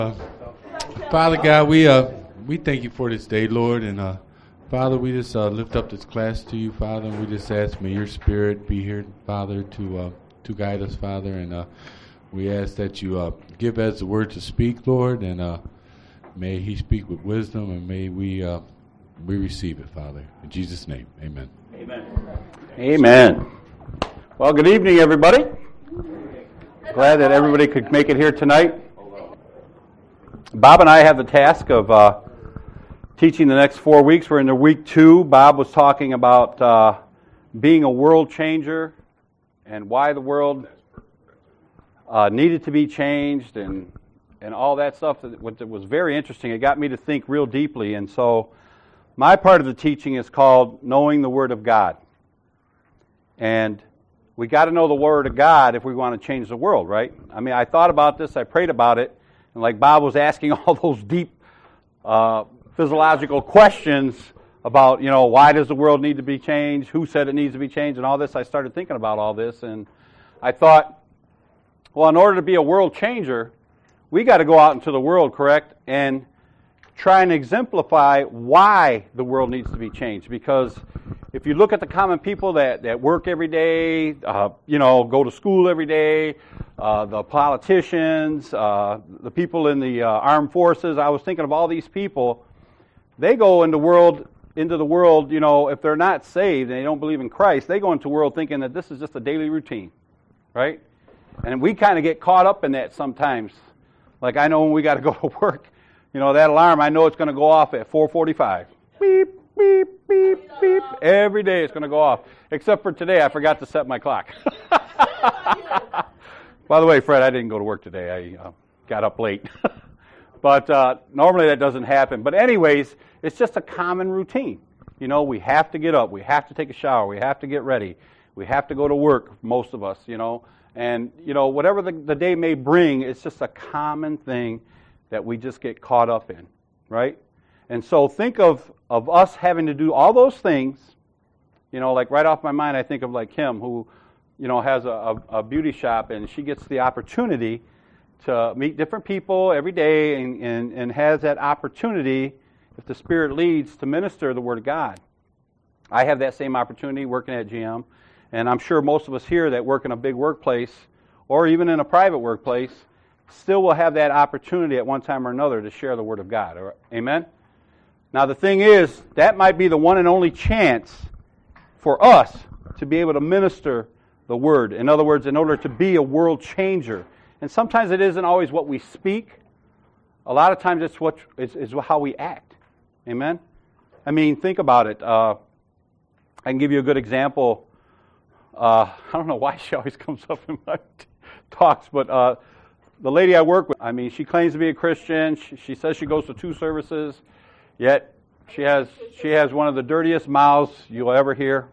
Father God, we thank you for this day, Lord, and Father, we just lift up this class to you, Father, and we just ask may your Spirit be here, Father, to guide us, Father, and we ask that you give us the word to speak, Lord, and may he speak with wisdom, and may we receive it, Father. In Jesus' name, amen. Amen. Amen. Well, good evening, everybody. Glad that everybody could make it here tonight. Bob and I have the task of teaching the next 4 weeks. We're in week 2. Bob was talking about being a world changer and why the world needed to be changed and all that stuff. That was very interesting. It got me to think real deeply. And so my part of the teaching is called Knowing the Word of God. And we got to know the Word of God if we want to change the world, right? I mean, I thought about this. I prayed about it. And like Bob was asking all those deep physiological questions about, why does the world need to be changed? Who said it needs to be changed? And all this, I started thinking about all this. And I thought, well, in order to be a world changer, we got to go out into the world, correct? And try and exemplify why the world needs to be changed. Because if you look at the common people that work every day, go to school every day, the politicians, the people in the armed forces, I was thinking of all these people. They go into the world, if they're not saved and they don't believe in Christ, they go into the world thinking that this is just a daily routine, right? And we kind of get caught up in that sometimes. Like I know when we got to go to work, that alarm, I know it's going to go off at 4:45. Beep, beep, beep, beep. Every day it's going to go off. Except for today, I forgot to set my clock. By the way, Fred, I didn't go to work today. I got up late. But normally that doesn't happen. But anyways, it's just a common routine. We have to get up. We have to take a shower. We have to get ready. We have to go to work, most of us, And, whatever the day may bring, it's just a common thing that we just get caught up in, right? And so think of us having to do all those things, like right off my mind, I think of like Kim, who, has a beauty shop, and she gets the opportunity to meet different people every day and has that opportunity, if the Spirit leads, to minister the Word of God. I have that same opportunity working at GM, and I'm sure most of us here that work in a big workplace or even in a private workplace still will have that opportunity at one time or another to share the Word of God. Amen? Now the thing is, that might be the one and only chance for us to be able to minister the Word. In other words, in order to be a world changer. And sometimes it isn't always what we speak. A lot of times it's how we act. Amen? I mean, think about it. I can give you a good example. I don't know why she always comes up in my talks, but the lady I work with, I mean, she claims to be a Christian. She says she goes to 2 services, yet she has one of the dirtiest mouths you'll ever hear.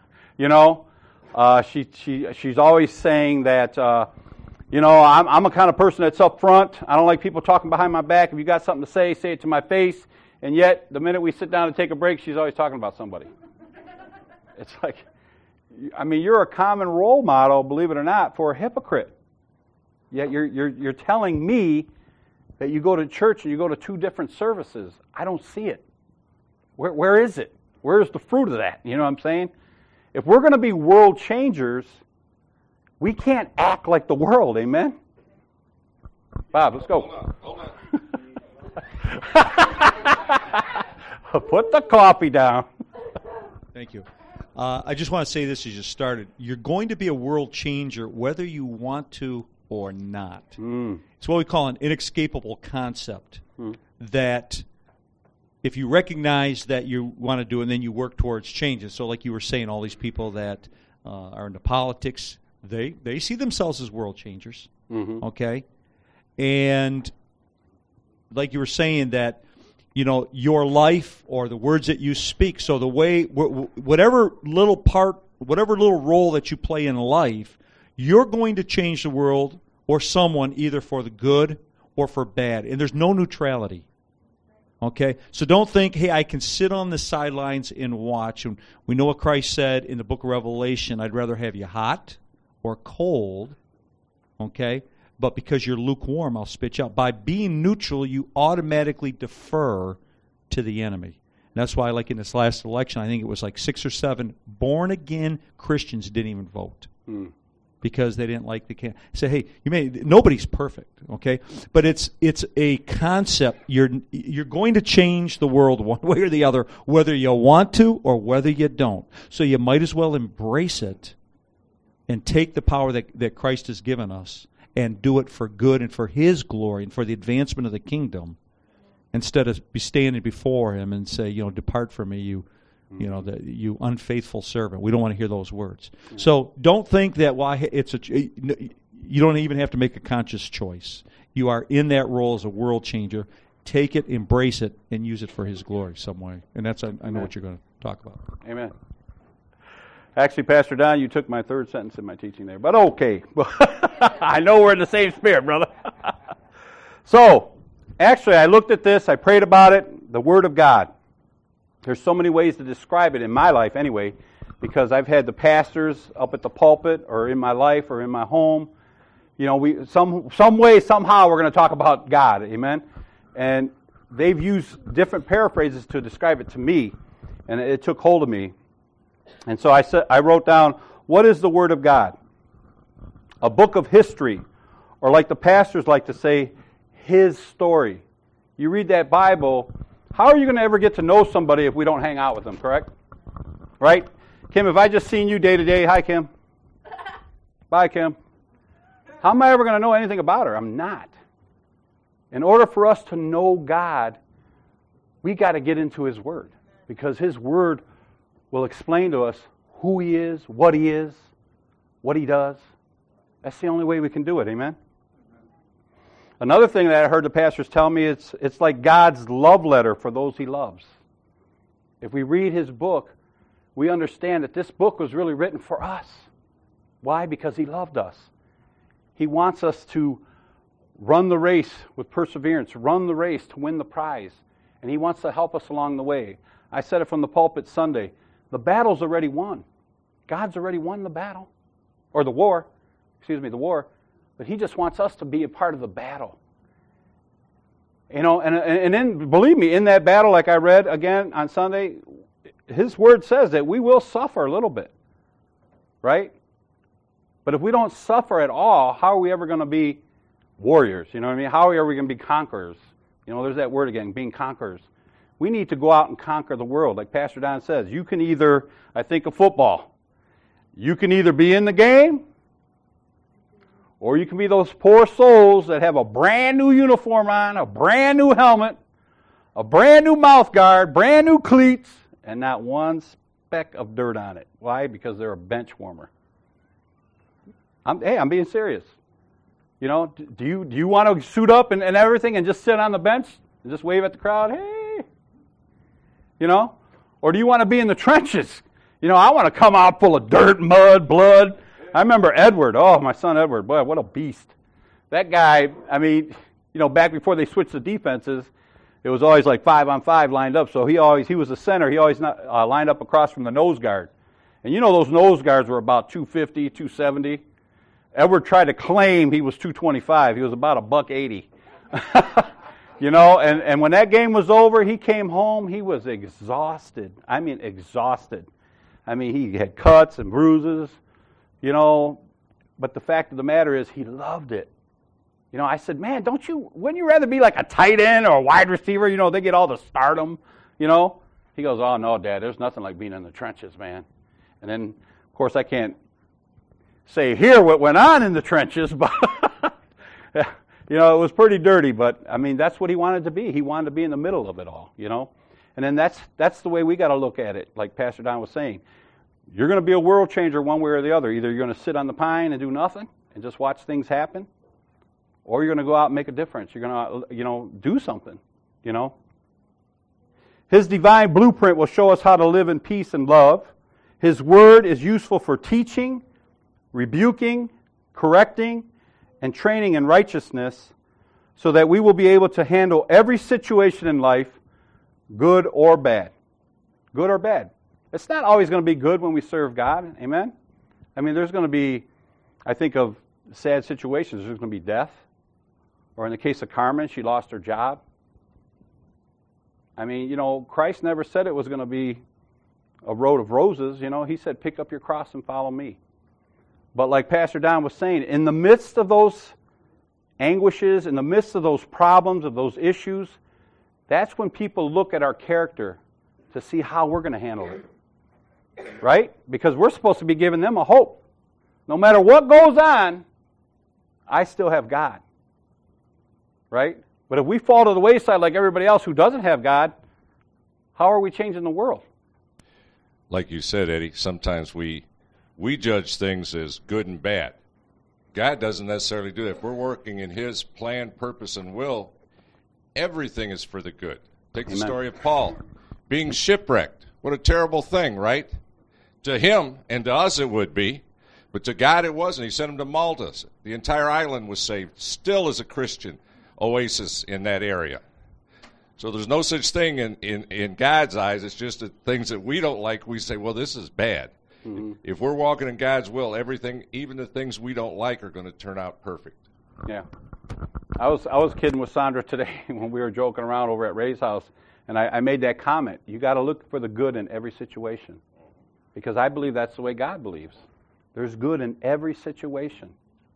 She's always saying that, I'm a kind of person that's up front. I don't like people talking behind my back. If you got something to say it to my face. And yet, the minute we sit down to take a break, she's always talking about somebody. It's like, I mean, you're a common role model, believe it or not, for a hypocrite. Yet you're telling me that you go to church and you go to 2 different services. I don't see it. Where is it? Where's the fruit of that? You know what I'm saying? If we're going to be world changers, we can't act like the world. Amen? Bob, let's go. Hold on. Put the coffee down. Thank you. I just want to say this as you started. You're going to be a world changer whether you want to or not. It's what we call an inescapable concept that if you recognize that you want to do it and then you work towards changes. So like you were saying, all these people that are into politics, they see themselves as world changers, okay? And like you were saying that, your life or the words that you speak, so the way, whatever little role that you play in life, you're going to change the world or someone either for the good or for bad. And there's no neutrality. Okay? So don't think, hey, I can sit on the sidelines and watch. And we know what Christ said in the book of Revelation, I'd rather have you hot or cold, okay, but because you're lukewarm, I'll spit you out. By being neutral, you automatically defer to the enemy. And that's why, like in this last election, I think it was like 6 or 7 born-again Christians didn't even vote. Because they didn't like the candidate. Say, hey, nobody's perfect, okay? But it's a concept. You're going to change the world one way or the other, whether you want to or whether you don't. So you might as well embrace it and take the power that Christ has given us and do it for good and for His glory and for the advancement of the kingdom, instead of be standing before Him and say, depart from me, you unfaithful servant. We don't want to hear those words. So don't think that you don't even have to make a conscious choice. You are in that role as a world changer. Take it, embrace it, and use it for His glory some way. And that's, I know what you're going to talk about. Amen. Actually, Pastor Don, you took my third sentence in my teaching there. But okay. I know we're in the same spirit, brother. So, actually, I looked at this. I prayed about it. The Word of God. There's so many ways to describe it in my life anyway, because I've had the pastors up at the pulpit or in my life or in my home. Some way, somehow we're going to talk about God, amen? And they've used different paraphrases to describe it to me, and it took hold of me. And so I wrote down, what is the Word of God? A book of history, or like the pastors like to say, His story. You read that Bible. How are you going to ever get to know somebody if we don't hang out with them, correct? Right? Kim, if I just seen you day to day, hi, Kim. Bye, Kim. How am I ever going to know anything about her? I'm not. In order for us to know God, we got to get into His Word, because His Word will explain to us who He is, what He does. That's the only way we can do it, amen? Another thing that I heard the pastors tell me, it's like God's love letter for those He loves. If we read His book, we understand that this book was really written for us. Why? Because He loved us. He wants us to run the race with perseverance, run the race to win the prize. And He wants to help us along the way. I said it from the pulpit Sunday. The battle's already won. God's already won the battle. Or the war. The war. But He just wants us to be a part of the battle. And then, believe me, in that battle, like I read again on Sunday, His Word says that we will suffer a little bit. Right? But if we don't suffer at all, how are we ever going to be warriors? You know what I mean? How are we going to be conquerors? There's that word again, being conquerors. We need to go out and conquer the world. Like Pastor Don says, you can either, I think of football, you can either be in the game, or you can be those poor souls that have a brand new uniform on, a brand new helmet, a brand new mouth guard, brand new cleats, and not one speck of dirt on it. Why? Because they're a bench warmer. I'm being serious. Do you want to suit up and everything and just sit on the bench and just wave at the crowd? Hey. Or do you want to be in the trenches? I want to come out full of dirt, mud, blood. I remember Edward. Oh, my son Edward. Boy, what a beast. That guy, back before they switched the defenses, it was always like 5-on-5 lined up. So he was the center. He always lined up across from the nose guard. And those nose guards were about 250, 270. Edward tried to claim he was 225. He was about $180. And when that game was over, he came home. He was exhausted. Exhausted. He had cuts and bruises. But the fact of the matter is he loved it. I said, man, wouldn't you rather be like a tight end or a wide receiver? They get all the stardom, He goes, oh, no, Dad, there's nothing like being in the trenches, man. And then, of course, I can't say here what went on in the trenches, but, it was pretty dirty. But, that's what he wanted to be. He wanted to be in the middle of it all, And then that's the way we got to look at it, like Pastor Don was saying. You're going to be a world changer one way or the other. Either you're going to sit on the pine and do nothing and just watch things happen, or you're going to go out and make a difference. You're going to, do something, His divine blueprint will show us how to live in peace and love. His Word is useful for teaching, rebuking, correcting, and training in righteousness, so that we will be able to handle every situation in life, good or bad. Good or bad. It's not always going to be good when we serve God. Amen? There's going to be, I think of, sad situations, there's going to be death. Or in the case of Carmen, she lost her job. I mean, Christ never said it was going to be a road of roses. He said, pick up your cross and follow me. But like Pastor Don was saying, in the midst of those anguishes, in the midst of those problems, of those issues, that's when people look at our character to see how we're going to handle it. Right? Because we're supposed to be giving them a hope. No matter what goes on, I still have God. Right? But if we fall to the wayside like everybody else who doesn't have God, how are we changing the world? Like you said, Eddie, sometimes we judge things as good and bad. God doesn't necessarily do that. If we're working in His plan, purpose, and will, everything is for the good. Take the story of Paul being shipwrecked. What a terrible thing, right? To him and to us it would be, but to God it wasn't. He sent him to Malta. The entire island was saved, still as a Christian oasis in that area. So there's no such thing in God's eyes. It's just the things that we don't like, we say, well, this is bad. Mm-hmm. If we're walking in God's will, everything, even the things we don't like, are going to turn out perfect. Yeah. I was kidding with Sandra today when we were joking around over at Ray's house, and I made that comment. You got to look for the good in every situation, because I believe that's the way God believes. There's good in every situation.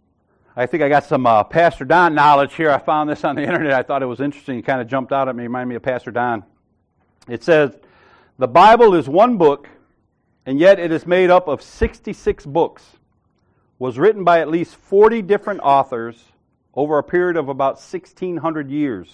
I think I got some Pastor Don knowledge here. I found this on the internet. I thought it was interesting. It kind of jumped out at me. It reminded me of Pastor Don. It says, the Bible is one book, and yet it is made up of 66 books. Was written by at least 40 different authors over a period of about 1,600 years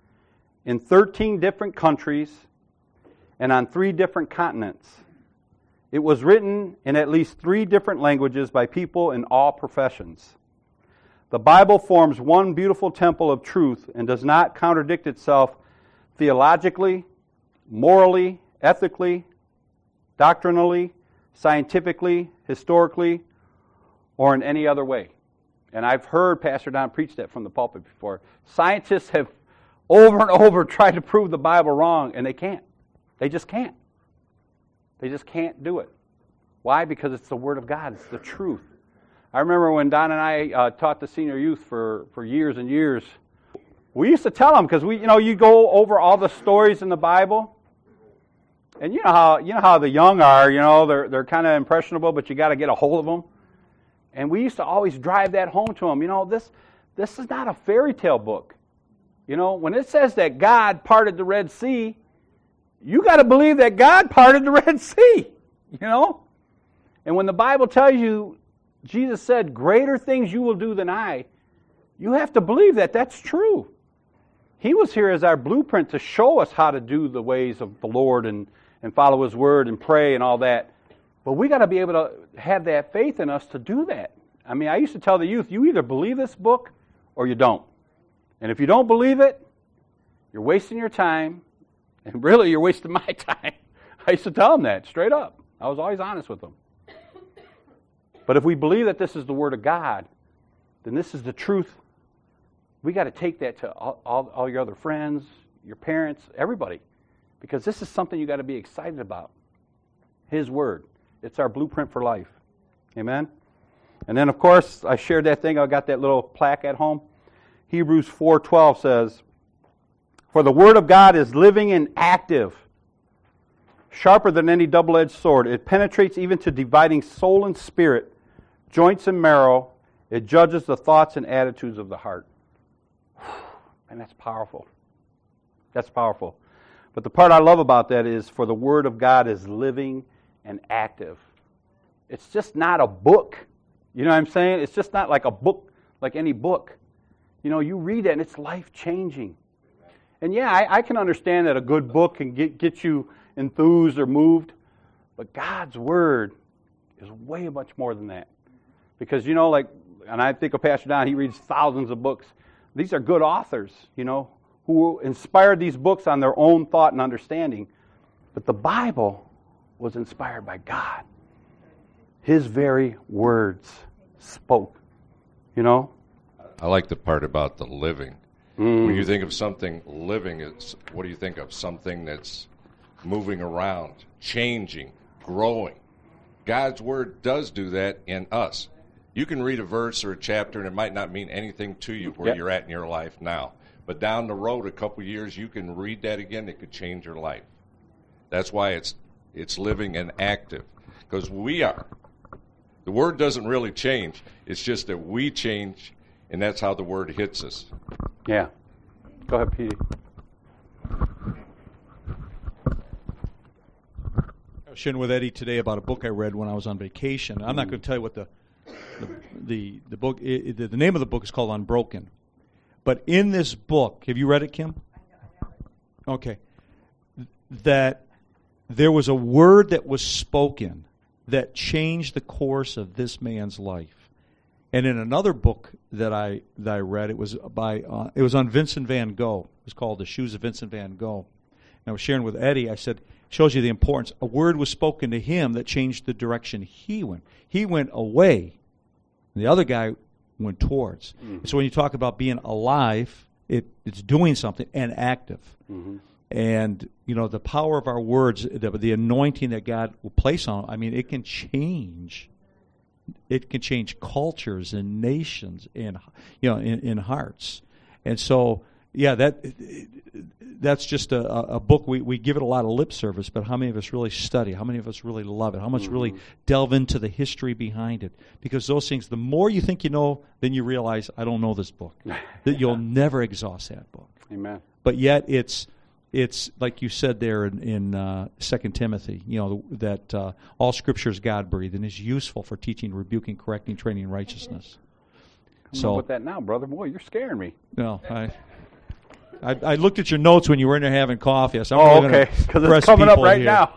in 13 different countries and on 3 different continents. It was written in at least 3 different languages by people in all professions. The Bible forms one beautiful temple of truth and does not contradict itself theologically, morally, ethically, doctrinally, scientifically, historically, or in any other way. And I've heard Pastor Don preach that from the pulpit before. Scientists have over and over tried to prove the Bible wrong, and they can't. They just can't. They just can't do it. Why? Because it's the Word of God. It's the truth. I remember when Don and I taught the senior youth for years and years, we used to tell them, because you go over all the stories in the Bible, and you know how the young are, they're kind of impressionable, but you got to get a hold of them. And we used to always drive that home to them. This is not a fairy tale book. When it says that God parted the Red Sea, you got to believe that God parted the Red Sea. And when the Bible tells you, Jesus said, greater things you will do than I, you have to believe that that's true. He was here as our blueprint to show us how to do the ways of the Lord and follow His Word and pray and all that. But we got to be able to have that faith in us to do that. I mean, I used to tell the youth, you either believe this book or you don't. And if you don't believe it, you're wasting your time, and really you're wasting my time. I used to tell them that straight up. I was always honest with them. But if we believe that this is the Word of God, then this is the truth. We got to take that to all your other friends, your parents, everybody. Because this is something you got to be excited about. His Word. It's our blueprint for life. Amen? And then, of course, I shared that thing. I got that little plaque at home. Hebrews 4:12 says, for the Word of God is living and active, sharper than any double-edged sword. It penetrates even to dividing soul and spirit, joints and marrow. It judges the thoughts and attitudes of the heart. And that's powerful. That's powerful. But the part I love about that is, for the Word of God is living and active. It's just not a book. You know what I'm saying? It's just not like a book, like any book. You read it and it's life-changing. And yeah, I can understand that a good book can get you enthused or moved. But God's Word is way much more than that. Because, and I think of Pastor Don, he reads thousands of books. These are good authors, who inspired these books on their own thought and understanding. But the Bible was inspired by God. His very words spoke, I like the part about the living. When you think of something living, what do you think of? Something that's moving around, changing, growing. God's Word does do that in us. You can read a verse or a chapter, and it might not mean anything to you where you're at in your life now. But down the road, a couple years, you can read that again. It could change your life. That's why it's living and active. Because we are. The Word doesn't really change. It's just that we change, and that's how the Word hits us. Yeah. Go ahead, Petey. I was sharing with Eddie today about a book I read when I was on vacation. I'm not going to tell you what the book. The name of the book is called Unbroken. But in this book, have you read it, Kim? Okay. That there was a word that was spoken that changed the course of this man's life. And in another book that I read, it was on Vincent van Gogh. It was called The Shoes of Vincent van Gogh. And I was sharing with Eddie. I said, shows you the importance. A word was spoken to him that changed the direction he went. He went away. And the other guy went towards. Mm-hmm. So when you talk about being alive, it's doing something and active. Mm-hmm. And, the power of our words, the anointing that God will place on them, I mean, it can change cultures and nations and, in hearts. And so, that's just a book. We give it a lot of lip service, but how many of us really study? How many of us really love it? How much really delve into the history behind it? Because those things, the more you think you know, then you realize, I don't know this book. That you'll never exhaust that book. Amen. But yet it's like you said there in 2 Timothy, that all Scripture is God-breathed and is useful for teaching, rebuking, correcting, training in righteousness. Come on with that now, brother. Boy, you're scaring me. No, I looked at your notes when you were in there having coffee. I said, okay, because it's coming up right now.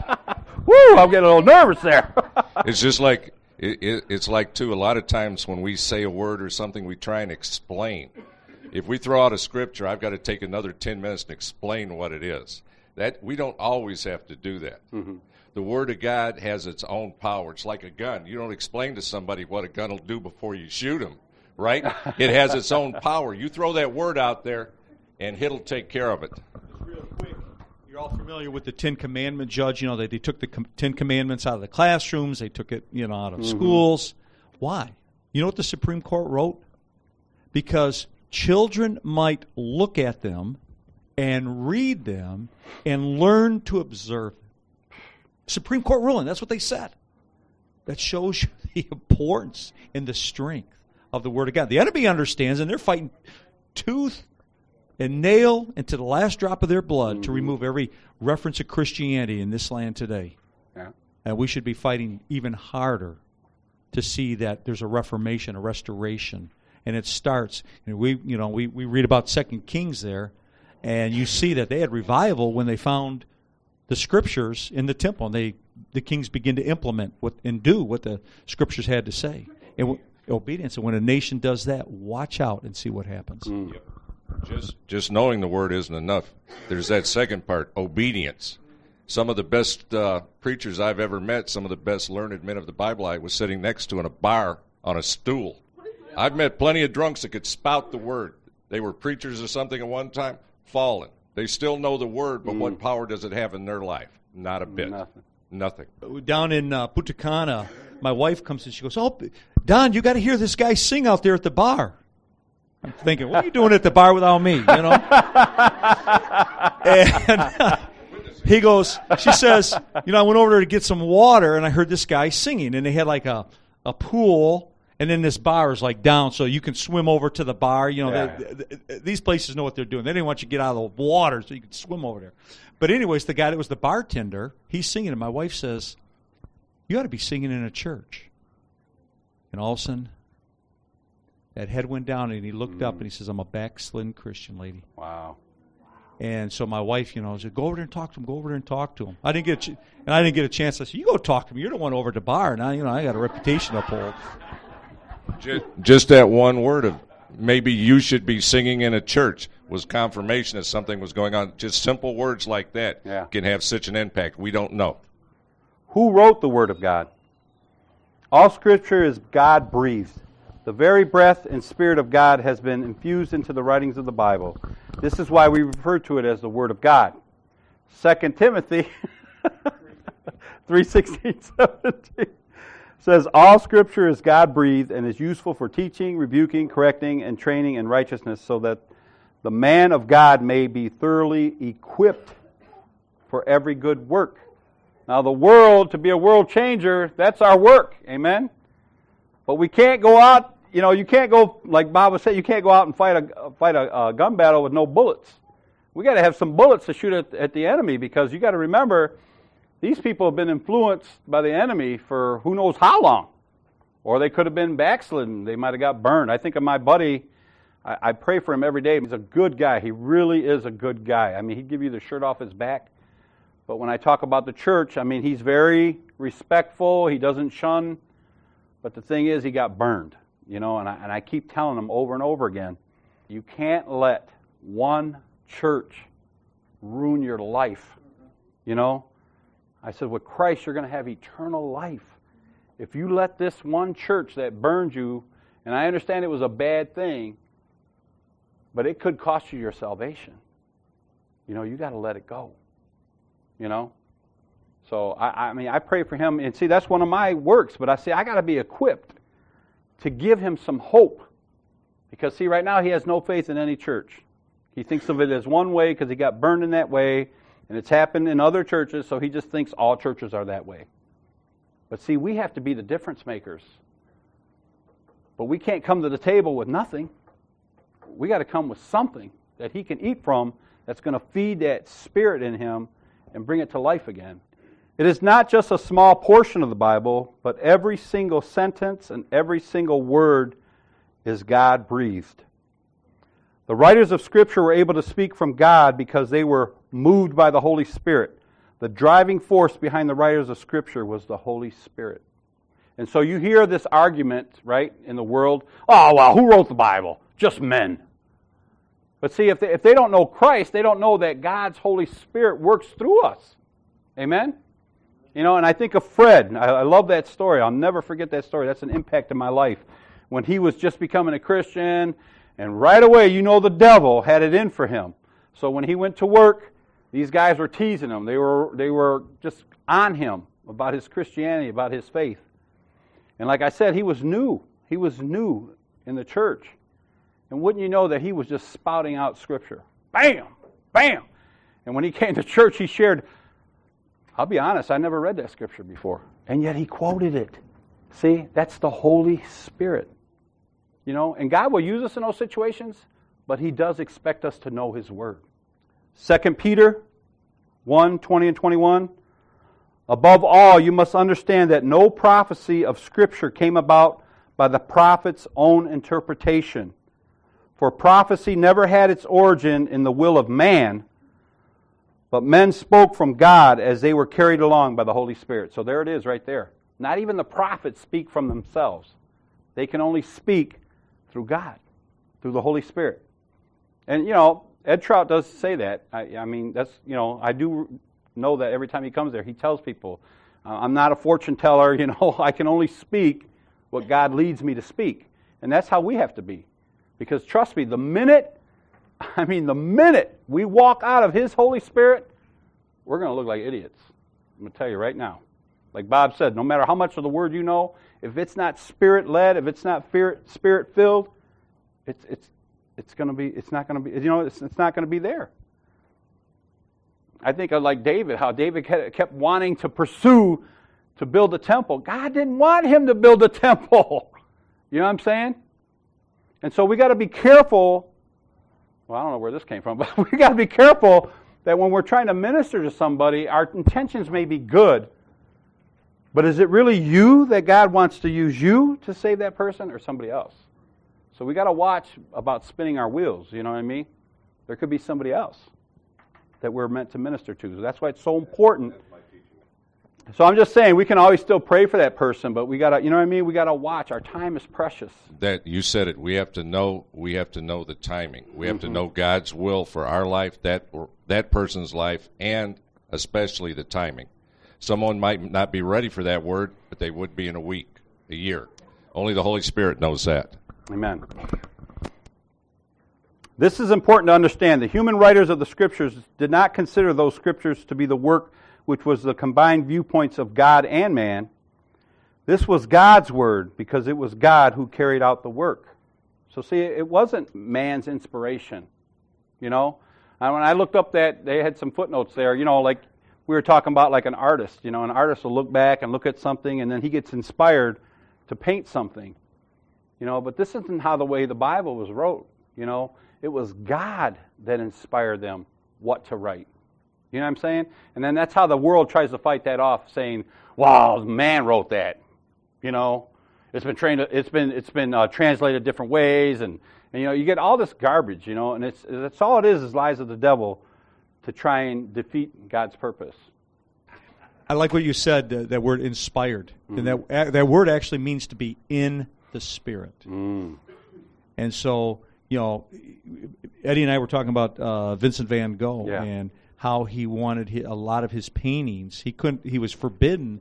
Woo, I'm getting a little nervous there. It's just like, it's like, too, a lot of times when we say a word or something, we try and explain. If we throw out a scripture, I've got to take another 10 minutes to explain what it is. That we don't always have to do that. Mm-hmm. The Word of God has its own power. It's like a gun. You don't explain to somebody what a gun will do before you shoot them, right? It has its own power. You throw that word out there, and it'll take care of it. Just real quick, you're all familiar with the Ten Commandment judge. They took the Ten Commandments out of the classrooms. They took it, out of schools. Why? You know what the Supreme Court wrote? Because children might look at them and read them and learn to observe. Supreme Court ruling, that's what they said. That shows you the importance and the strength of the Word of God. The enemy understands, and they're fighting tooth and nail and to the last drop of their blood to remove every reference of Christianity in this land today. Yeah. And we should be fighting even harder to see that there's a reformation, a restoration. And it starts, we read about 2 Kings there, and you see that they had revival when they found the Scriptures in the temple, and the kings begin to implement and do what the Scriptures had to say. And obedience. And when a nation does that, watch out and see what happens. Just knowing the Word isn't enough. There's that second part, obedience. Some of the best preachers I've ever met, some of the best learned men of the Bible, I was sitting next to in a bar on a stool. I've met plenty of drunks that could spout the Word. They were preachers or something at one time, fallen. They still know the Word, but what power does it have in their life? Not a bit. Nothing. Down in Punta Cana, my wife comes and she goes, "Oh, Don, you got to hear this guy sing out there at the bar." I'm thinking, what are you doing at the bar without me? And he goes, she says, I went over there to get some water, and I heard this guy singing, and they had like a pool. And then this bar is like down, so you can swim over to the bar. These places know what they're doing. They didn't want you to get out of the water so you could swim over there. But anyways, the guy that was the bartender, he's singing, and my wife says, "You ought to be singing in a church." And all of a sudden, that head went down, and he looked up, and he says, "I'm a backslidden Christian, lady." Wow. And so my wife, said, "Go over there and talk to him. Go over there and talk to him." I didn't get a chance. I said, "You go talk to him. You're the one over at the bar." Now, I got a reputation to uphold. Just that one word of maybe you should be singing in a church was confirmation that something was going on. Just simple words like that can have such an impact. We don't know. Who wrote the Word of God? All Scripture is God-breathed. The very breath and Spirit of God has been infused into the writings of the Bible. This is why we refer to it as the Word of God. 2 Timothy 3:16-17. says, all Scripture is God-breathed and is useful for teaching, rebuking, correcting, and training in righteousness, so that the man of God may be thoroughly equipped for every good work. Now the world, to be a world changer, that's our work. Amen? But we can't go out, you can't go, like Bob was saying, you can't go out and fight a gun battle with no bullets. We got to have some bullets to shoot at the enemy, because you got to remember, these people have been influenced by the enemy for who knows how long. Or they could have been backslidden. They might have got burned. I think of my buddy. I pray for him every day. He's a good guy. He really is a good guy. I mean, he'd give you the shirt off his back. But when I talk about the church, I mean, he's very respectful. He doesn't shun. But the thing is, he got burned. And I keep telling him over and over again, you can't let one church ruin your life. I said, with Christ, you're going to have eternal life. If you let this one church that burned you, and I understand it was a bad thing, but it could cost you your salvation. You got to let it go. So, I pray for him, and see, that's one of my works, but I got to be equipped to give him some hope. Because, see, right now he has no faith in any church. He thinks of it as one way because he got burned in that way, and it's happened in other churches, so he just thinks all churches are that way. But see, we have to be the difference makers. But we can't come to the table with nothing. We got to come with something that he can eat from that's going to feed that spirit in him and bring it to life again. It is not just a small portion of the Bible, but every single sentence and every single word is God-breathed. The writers of Scripture were able to speak from God because they were moved by the Holy Spirit. The driving force behind the writers of Scripture was the Holy Spirit. And so you hear this argument, right, in the world, oh, well, who wrote the Bible? Just men. But see, if they don't know Christ, they don't know that God's Holy Spirit works through us. Amen? And I think of Fred. I love that story. I'll never forget that story. That's an impact in my life. When he was just becoming a Christian, and right away, the devil had it in for him. So when he went to work, these guys were teasing him. They were just on him about his Christianity, about his faith. And like I said, he was new. He was new in the church. And wouldn't you know that he was just spouting out Scripture. Bam! Bam! And when he came to church, he shared, I'll be honest, I never read that Scripture before. And yet he quoted it. See, that's the Holy Spirit. And God will use us in those situations, but He does expect us to know His Word. 2 Peter 1:20 and 21. Above all, you must understand that no prophecy of Scripture came about by the prophet's own interpretation. For prophecy never had its origin in the will of man, but men spoke from God as they were carried along by the Holy Spirit. So there it is right there. Not even the prophets speak from themselves. They can only speak through God, through the Holy Spirit. And, Ed Trout does say that. I mean, that's, I do know that every time he comes there, he tells people, I'm not a fortune teller, I can only speak what God leads me to speak. And that's how we have to be. Because trust me, the minute we walk out of His Holy Spirit, we're going to look like idiots. I'm going to tell you right now. Like Bob said, no matter how much of the Word you know, if it's not Spirit-led, if it's not Spirit-filled, it's not going to be there. I think of like David, how David kept wanting to pursue to build a temple. God didn't want him to build a temple. You know what I'm saying? And so we got to be careful. Well, I don't know where this came from, but we got to be careful that when we're trying to minister to somebody, our intentions may be good, but is it really you that God wants to use you to save that person or somebody else? So we got to watch about spinning our wheels, you know what I mean? There could be somebody else that we're meant to minister to. So that's why it's so important. So I'm just saying, we can always still pray for that person, but we got to, you know what I mean? We got to watch. Our time is precious. That you said it. We have to know the timing. We have to know God's will for our life, that person's life, and especially the timing. Someone might not be ready for that word, but they would be in a week, a year. Only the Holy Spirit knows that. Amen. This is important to understand. The human writers of the Scriptures did not consider those Scriptures to be the work which was the combined viewpoints of God and man. This was God's word because it was God who carried out the work. So see, it wasn't man's inspiration, you know. And when I looked up that, they had some footnotes there, you know, like we were talking about like an artist. You know, an artist will look back and look at something and then he gets inspired to paint something. You know, but this isn't how the way the Bible was wrote, you know. It was God that inspired them what to write. You know what I'm saying? And then that's how the world tries to fight that off, saying, wow, man wrote that. You know, it's been translated different ways, and you know, you get all this garbage, you know, and that's all it is lies of the devil to try and defeat God's purpose. I like what you said, that word inspired. Mm-hmm. And that word actually means to be in the Spirit. Mm. And so, you know, Eddie and I were talking about Vincent van Gogh and how he wanted a lot of his paintings. He was forbidden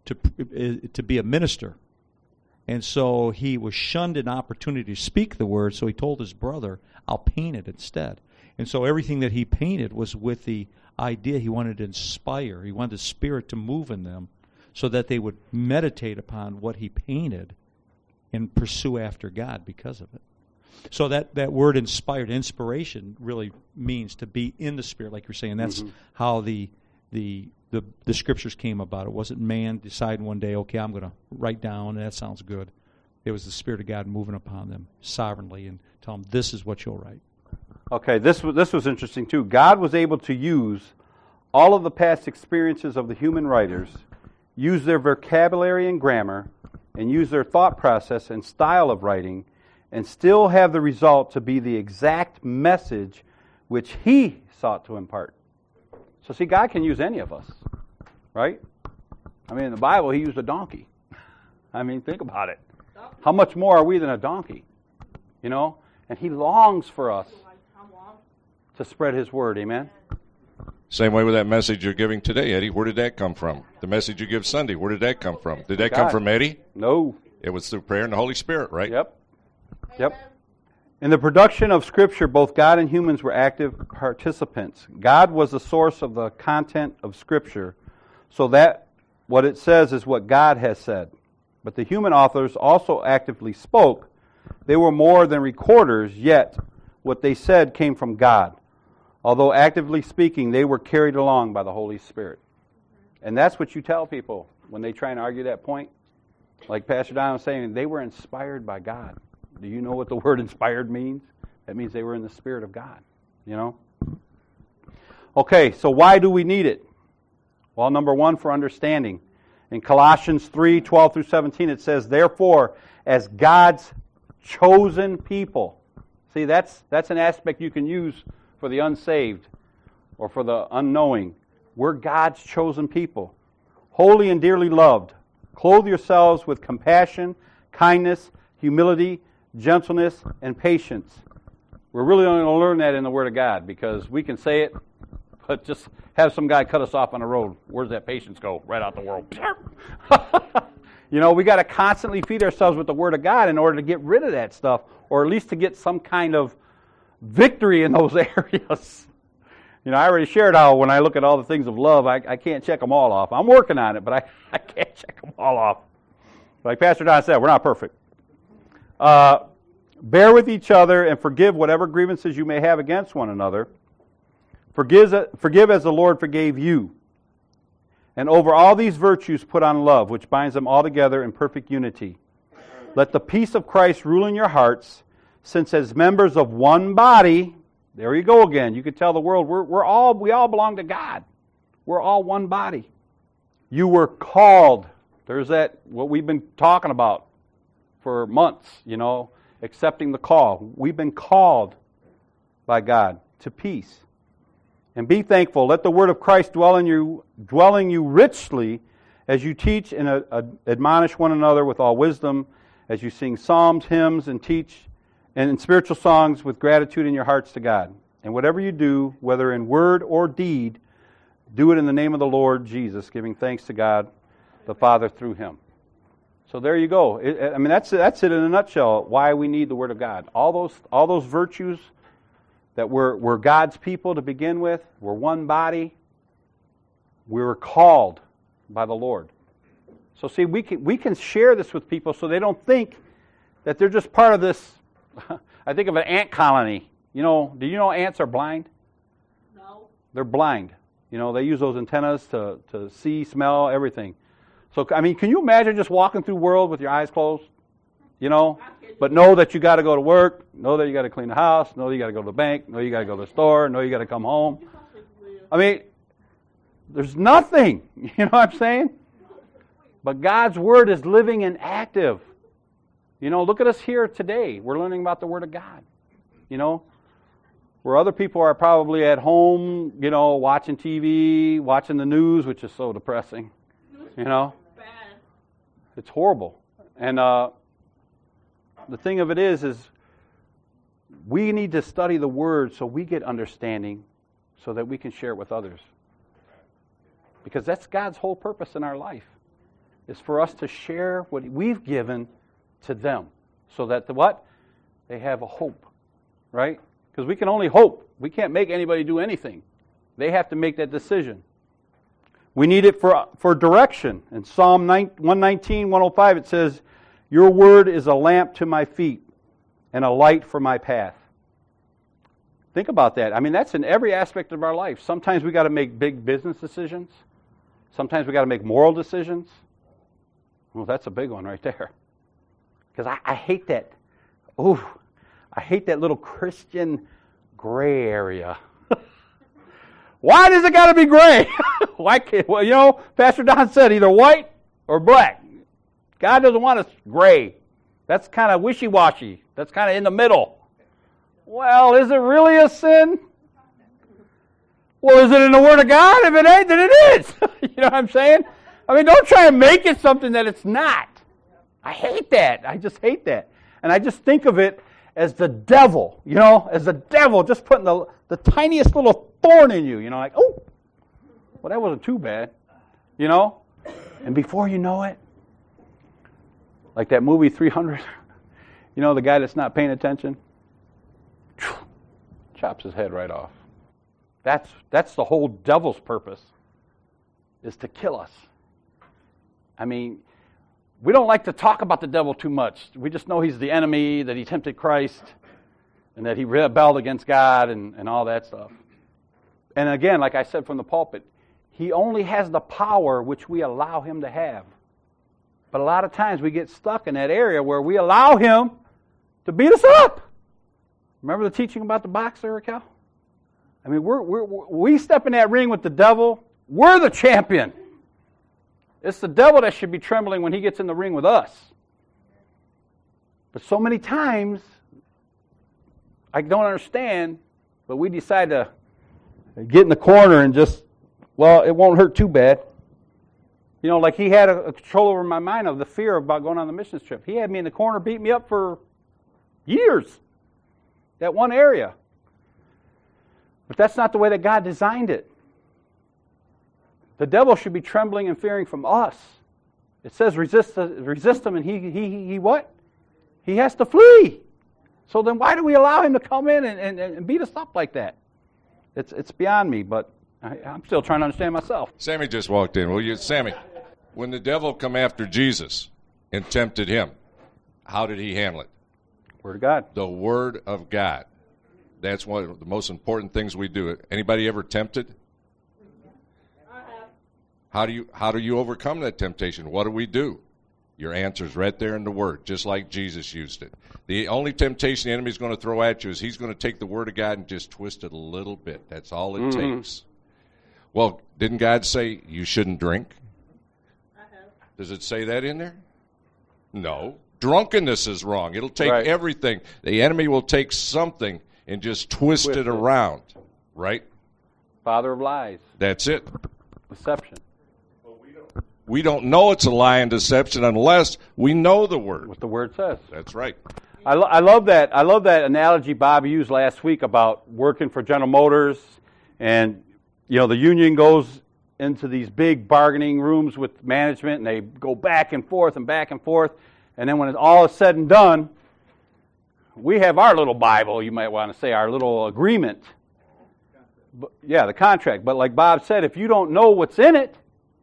to be a minister. And so he was shunned an opportunity to speak the word, so he told his brother, I'll paint it instead. And so everything that he painted was with the idea he wanted to inspire. He wanted the Spirit to move in them so that they would meditate upon what he painted and pursue after God because of it. So that word inspired, inspiration, really means to be in the Spirit, like you're saying. That's how the Scriptures came about. It wasn't man deciding one day, okay, I'm going to write down, that sounds good. It was the Spirit of God moving upon them sovereignly and telling them, this is what you'll write. Okay, this was interesting too. God was able to use all of the past experiences of the human writers, use their vocabulary and grammar, and use their thought process and style of writing, and still have the result to be the exact message which He sought to impart. So see, God can use any of us, right? I mean, in the Bible, He used a donkey. I mean, think about it. How much more are we than a donkey? You know? And He longs for us to spread His word, amen? Same way with that message you're giving today, Eddie. Where did that come from? The message you give Sunday, where did that come from? Did that come from Eddie? No. It was through prayer and the Holy Spirit, right? Yep. In the production of Scripture, both God and humans were active participants. God was the source of the content of Scripture, so that what it says is what God has said. But the human authors also actively spoke. They were more than recorders, yet what they said came from God. Although actively speaking, they were carried along by the Holy Spirit. And that's what you tell people when they try and argue that point. Like Pastor Don was saying, they were inspired by God. Do you know what the word inspired means? That means they were in the Spirit of God, you know? Okay, so why do we need it? Well, number one, for understanding. In Colossians 3:12 through 17, it says, therefore, as God's chosen people. See, that's an aspect you can use for the unsaved or for the unknowing. We're God's chosen people, holy and dearly loved. Clothe yourselves with compassion, kindness, humility, gentleness, and patience. We're really only going to learn that in the Word of God because we can say it, but just have some guy cut us off on the road. Where's that patience go? Right out the world. You know, we got to constantly feed ourselves with the Word of God in order to get rid of that stuff, or at least to get some kind of victory in those areas. You know, I already shared how when I look at all the things of love, I can't check them all off. I'm working on it, but I can't check them all off. Like Pastor Don said, we're not perfect. Bear with each other and forgive whatever grievances you may have against one another. Forgive as the Lord forgave you. And over all these virtues put on love, which binds them all together in perfect unity. Let the peace of Christ rule in your hearts, since as members of one body, there you go again. You could tell the world we all belong to God. We're all one body. You were called. There's that what we've been talking about for months, you know, accepting the call. We've been called by God to peace. And be thankful. Let the word of Christ dwelling you richly as you teach and admonish one another with all wisdom, as you sing psalms, hymns, and teach and in spiritual songs with gratitude in your hearts to God. And whatever you do, whether in word or deed, do it in the name of the Lord Jesus, giving thanks to God the Father through Him. So there you go. I mean, that's it in a nutshell, why we need the Word of God. All those virtues that we're God's people to begin with. We're one body. We were called by the Lord. So see, we can share this with people so they don't think that they're just part of this. I think of an ant colony. You know, do you know ants are blind? No. They're blind. You know, they use those antennas to see, smell, everything. So, I mean, can you imagine just walking through the world with your eyes closed? You know? But know that you got to go to work, know that you got to clean the house, know you got to go to the bank, know you got to go to the store, know you got to come home. I mean, there's nothing. You know what I'm saying? But God's Word is living and active. You know, look at us here today. We're learning about the Word of God. You know? Where other people are probably at home, you know, watching TV, watching the news, which is so depressing. You know? It's horrible. And the thing of it is we need to study the Word so we get understanding so that we can share it with others. Because that's God's whole purpose in our life, is for us to share what we've given to them so that they have a hope, right? Because we can only hope. We can't make anybody do anything. They have to make that decision. We need it for direction. In Psalm 119, 105, it says, "Your word is a lamp to my feet and a light for my path." Think about that. I mean, that's in every aspect of our life. Sometimes we got to make big business decisions. Sometimes we got to make moral decisions. Well, that's a big one right there. Because I hate that. Ooh, I hate that little Christian gray area. Why does it got to be gray? Why can't? Well, you know, Pastor Don said either white or black. God doesn't want us gray. That's kind of wishy-washy. That's kind of in the middle. Well, is it really a sin? Well, is it in the Word of God? If it ain't, then it is. You know what I'm saying? I mean, don't try and make it something that it's not. I hate that. I just hate that. And I just think of it as the devil, you know, as the devil just putting the tiniest little thorn in you, you know, like, oh, well, that wasn't too bad, you know? And before you know it, like that movie 300, you know, the guy that's not paying attention, chops his head right off. That's the whole devil's purpose, is to kill us. I mean, we don't like to talk about the devil too much. We just know he's the enemy, that he tempted Christ, and that he rebelled against God and all that stuff. And again, like I said from the pulpit, he only has the power which we allow him to have. But a lot of times we get stuck in that area where we allow him to beat us up. Remember the teaching about the boxer, Raquel? I mean, we step in that ring with the devil, we're the champion. It's the devil that should be trembling when he gets in the ring with us. But so many times, I don't understand, but we decide to get in the corner and just, well, it won't hurt too bad. You know, like he had a control over my mind of the fear about going on the missions trip. He had me in the corner, beat me up for years. That one area. But that's not the way that God designed it. The devil should be trembling and fearing from us. It says resist him, and he what? He has to flee. So then why do we allow him to come in and beat us up like that? It's beyond me, but I'm still trying to understand myself. Sammy just walked in. Sammy, when the devil come after Jesus and tempted him, how did he handle it? Word of God. The Word of God. That's one of the most important things we do. Anybody ever tempted? I have. How do you overcome that temptation? What do we do? Your answer's right there in the Word, just like Jesus used it. The only temptation the enemy's going to throw at you is he's going to take the Word of God and just twist it a little bit. That's all it takes. Well, didn't God say you shouldn't drink? I have. Does it say that in there? No. Drunkenness is wrong. It'll take everything. The enemy will take something and just twist it around, right? Father of lies. That's it. Deception. We don't know it's a lie and deception unless we know the Word. What the Word says. That's right. I love that. I love that analogy Bob used last week about working for General Motors, and you know the union goes into these big bargaining rooms with management, and they go back and forth, and then when all is said and done, we have our little Bible, you might want to say, our little agreement. But, yeah, the contract. But like Bob said, if you don't know what's in it,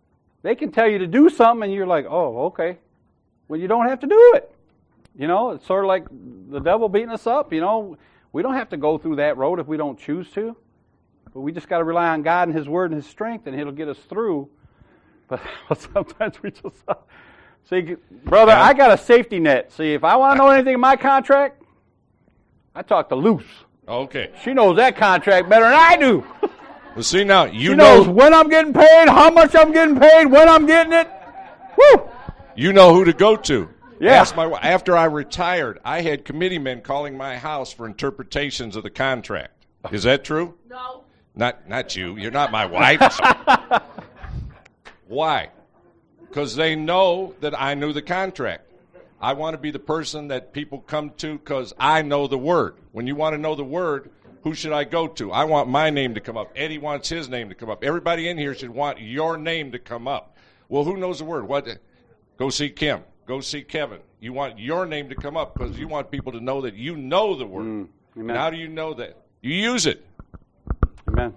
They can tell you to do something, and you're like, oh, okay. Well, you don't have to do it. You know, it's sort of like the devil beating us up. You know, we don't have to go through that road if we don't choose to. But we just got to rely on God and His Word and His strength, and He'll get us through. But sometimes we just... See, brother, I got a safety net. See, if I want to know anything in my contract, I talk to Luce. Okay. She knows that contract better than I do. Well, see now, She knows when I'm getting paid, how much I'm getting paid, when I'm getting it. Woo! You know who to go to. Yeah. After I retired, I had committee men calling my house for interpretations of the contract. Is that true? No. Not you. You're not my wife. Why? Because they know that I knew the contract. I want to be the person that people come to because I know the Word. When you want to know the Word, who should I go to? I want my name to come up. Eddie wants his name to come up. Everybody in here should want your name to come up. Well, who knows the Word? What? Go see Kim. Go see Kevin. You want your name to come up because you want people to know that you know the Word. And how do you know that? You use it. Amen.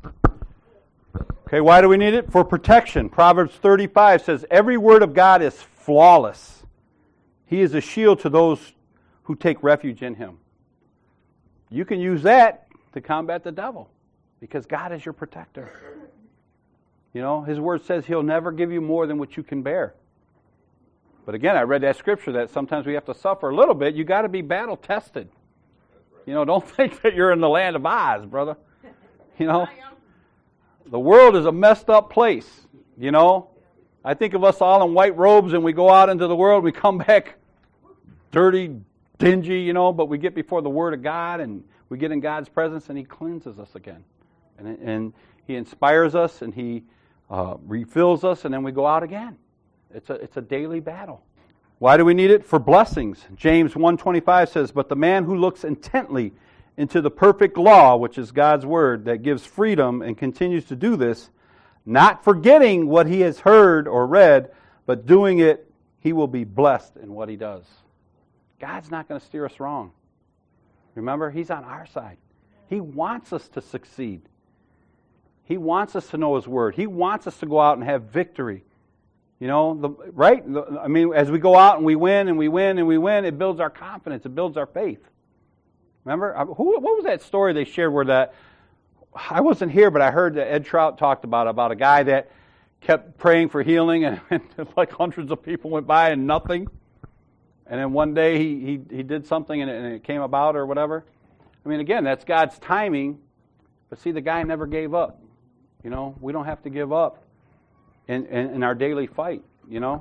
Okay, why do we need it? For protection. Proverbs 35 says, every word of God is flawless. He is a shield to those who take refuge in Him. You can use that to combat the devil because God is your protector. You know, His Word says He'll never give you more than what you can bear. But again, I read that scripture that sometimes we have to suffer a little bit. You got to be battle tested. You know, don't think that you're in the land of Oz, brother. You know, the world is a messed up place. You know, I think of us all in white robes and we go out into the world, we come back dirty, dingy, you know, but we get before the Word of God and we get in God's presence and He cleanses us again. And He inspires us and He refills us and then we go out again. It's a daily battle. Why do we need it? For blessings. James 1:25 says, but the man who looks intently into the perfect law, which is God's Word, that gives freedom and continues to do this, not forgetting what he has heard or read, but doing it, he will be blessed in what he does. God's not going to steer us wrong. Remember, He's on our side. He wants us to succeed. He wants us to know His Word. He wants us to go out and have victory. You know, right? I mean, as we go out and we win and we win and we win, it builds our confidence. It builds our faith. Remember? What was that story they shared where that, I wasn't here, but I heard that Ed Trout talked about a guy that kept praying for healing and like hundreds of people went by and nothing. And then one day he did something and it came about or whatever. I mean, again, that's God's timing. But see, the guy never gave up. You know, we don't have to give up in our daily fight, you know.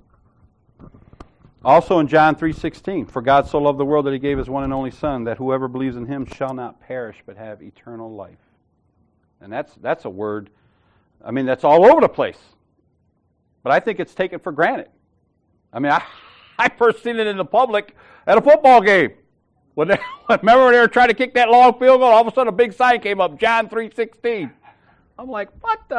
Also in John 3:16, for God so loved the world that He gave His one and only Son, that whoever believes in Him shall not perish but have eternal life. And that's a word, I mean, that's all over the place. But I think it's taken for granted. I mean, I first seen it in the public at a football game. Remember when they were trying to kick that long field goal? All of a sudden a big sign came up, John 3:16. I'm like, what is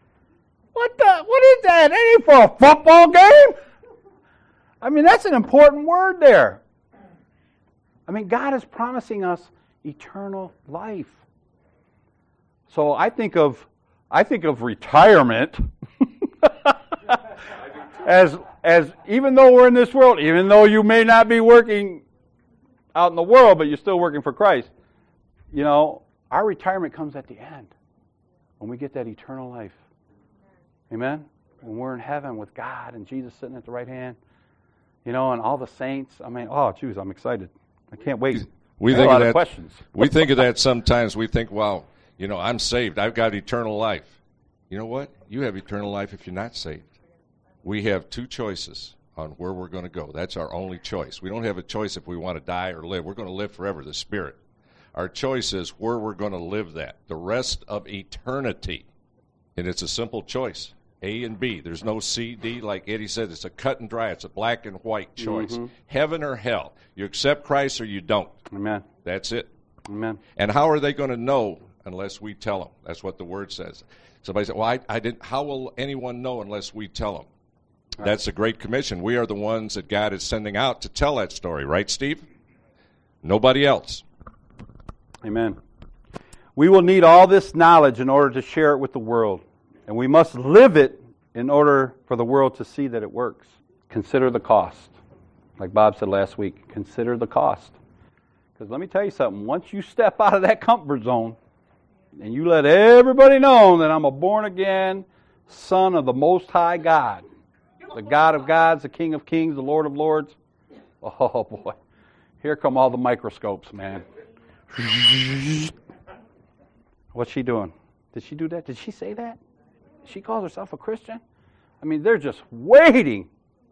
that? That ain't for a football game? I mean, that's an important word there. I mean, God is promising us eternal life. So I think of retirement as even though we're in this world, even though you may not be working out in the world, but you're still working for Christ, you know, our retirement comes at the end when we get that eternal life. Amen? When we're in heaven with God and Jesus sitting at the right hand, you know, and all the saints. I mean, oh, geez, I'm excited. I can't wait. We I think have a lot of that. of questions. We think of that sometimes. We think, well, you know, I'm saved. I've got eternal life. You know what? You have eternal life if you're not saved. We have two choices on where we're going to go. That's our only choice. We don't have a choice if we want to die or live. We're going to live forever, the Spirit. Our choice is where we're going to live that, the rest of eternity. And it's a simple choice, A and B. There's no C, D. Like Eddie said, it's a cut and dry. It's a black and white choice. Mm-hmm. Heaven or hell. You accept Christ or you don't. Amen. That's it. Amen. And how are they going to know unless we tell them? That's what the Word says. Somebody said, well, I didn't. How will anyone know unless we tell them? Right. That's the Great Commission. We are the ones that God is sending out to tell that story. Right, Steve? Nobody else. Amen. We will need all this knowledge in order to share it with the world. And we must live it in order for the world to see that it works. Consider the cost. Like Bob said last week, consider the cost. Because let me tell you something, once you step out of that comfort zone and you let everybody know that I'm a born-again son of the Most High God, the God of gods, the King of kings, the Lord of lords, oh boy, here come all the microscopes, man. What's she doing? Did she do that? Did she say that? She calls herself a Christian? I mean, they're just waiting.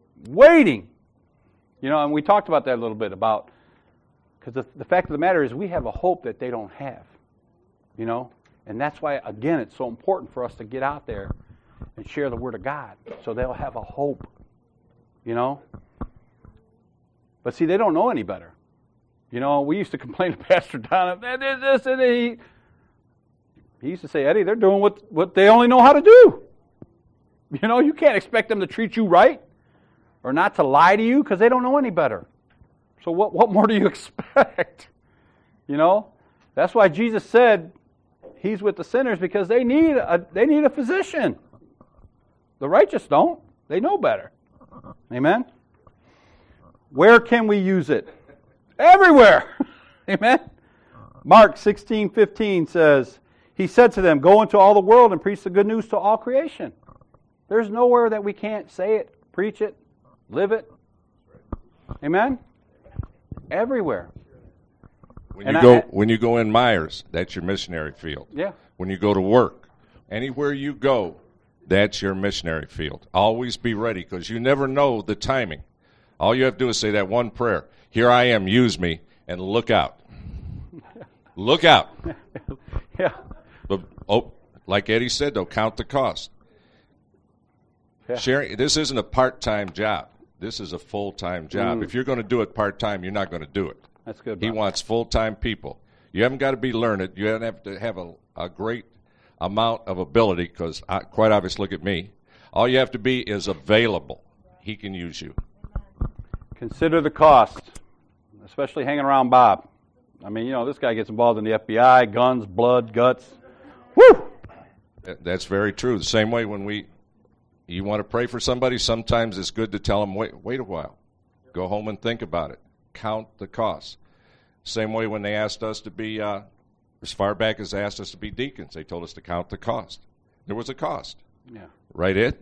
You know, and we talked about that a little bit about, because the fact of the matter is we have a hope that they don't have, you know. And that's why, again, it's so important for us to get out there and share the Word of God so they'll have a hope, you know. But see, they don't know any better. You know, we used to complain to Pastor Don, this and he used to say, Eddie, they're doing what they only know how to do. You know, you can't expect them to treat you right or not to lie to you because they don't know any better. So what more do you expect? You know, that's why Jesus said He's with the sinners, because they need a physician. The righteous don't. They know better. Amen? Where can we use it? Everywhere. Amen? Mark 16:15 says, He said to them, go into all the world and preach the good news to all creation. There's nowhere that we can't say it, preach it, live it. Amen? Everywhere. When you go in Myers, that's your missionary field. Yeah. When you go to work, anywhere you go, that's your missionary field. Always be ready, because you never know the timing. All you have to do is say that one prayer. Here I am, use me, and look out. Look out. Yeah. But, like Eddie said, though, count the cost. Yeah. Sharing, this isn't a part-time job. This is a full-time job. If you're going to do it part-time, you're not going to do it. That's good. He Bob. wants full-time people. You haven't got to be learned. You don't have to have a great amount of ability, because quite obviously, look at me. All you have to be is available. He can use you. Consider the cost, especially hanging around Bob. I mean, you know, this guy gets involved in the FBI, guns, blood, guts. Woo! That's very true. The same way when you want to pray for somebody, sometimes it's good to tell them, wait a while. Go home and think about it. Count the cost. Same way when they asked us to be, as far back as they asked us to be deacons, they told us to count the cost. There was a cost. Yeah. Right, Ed?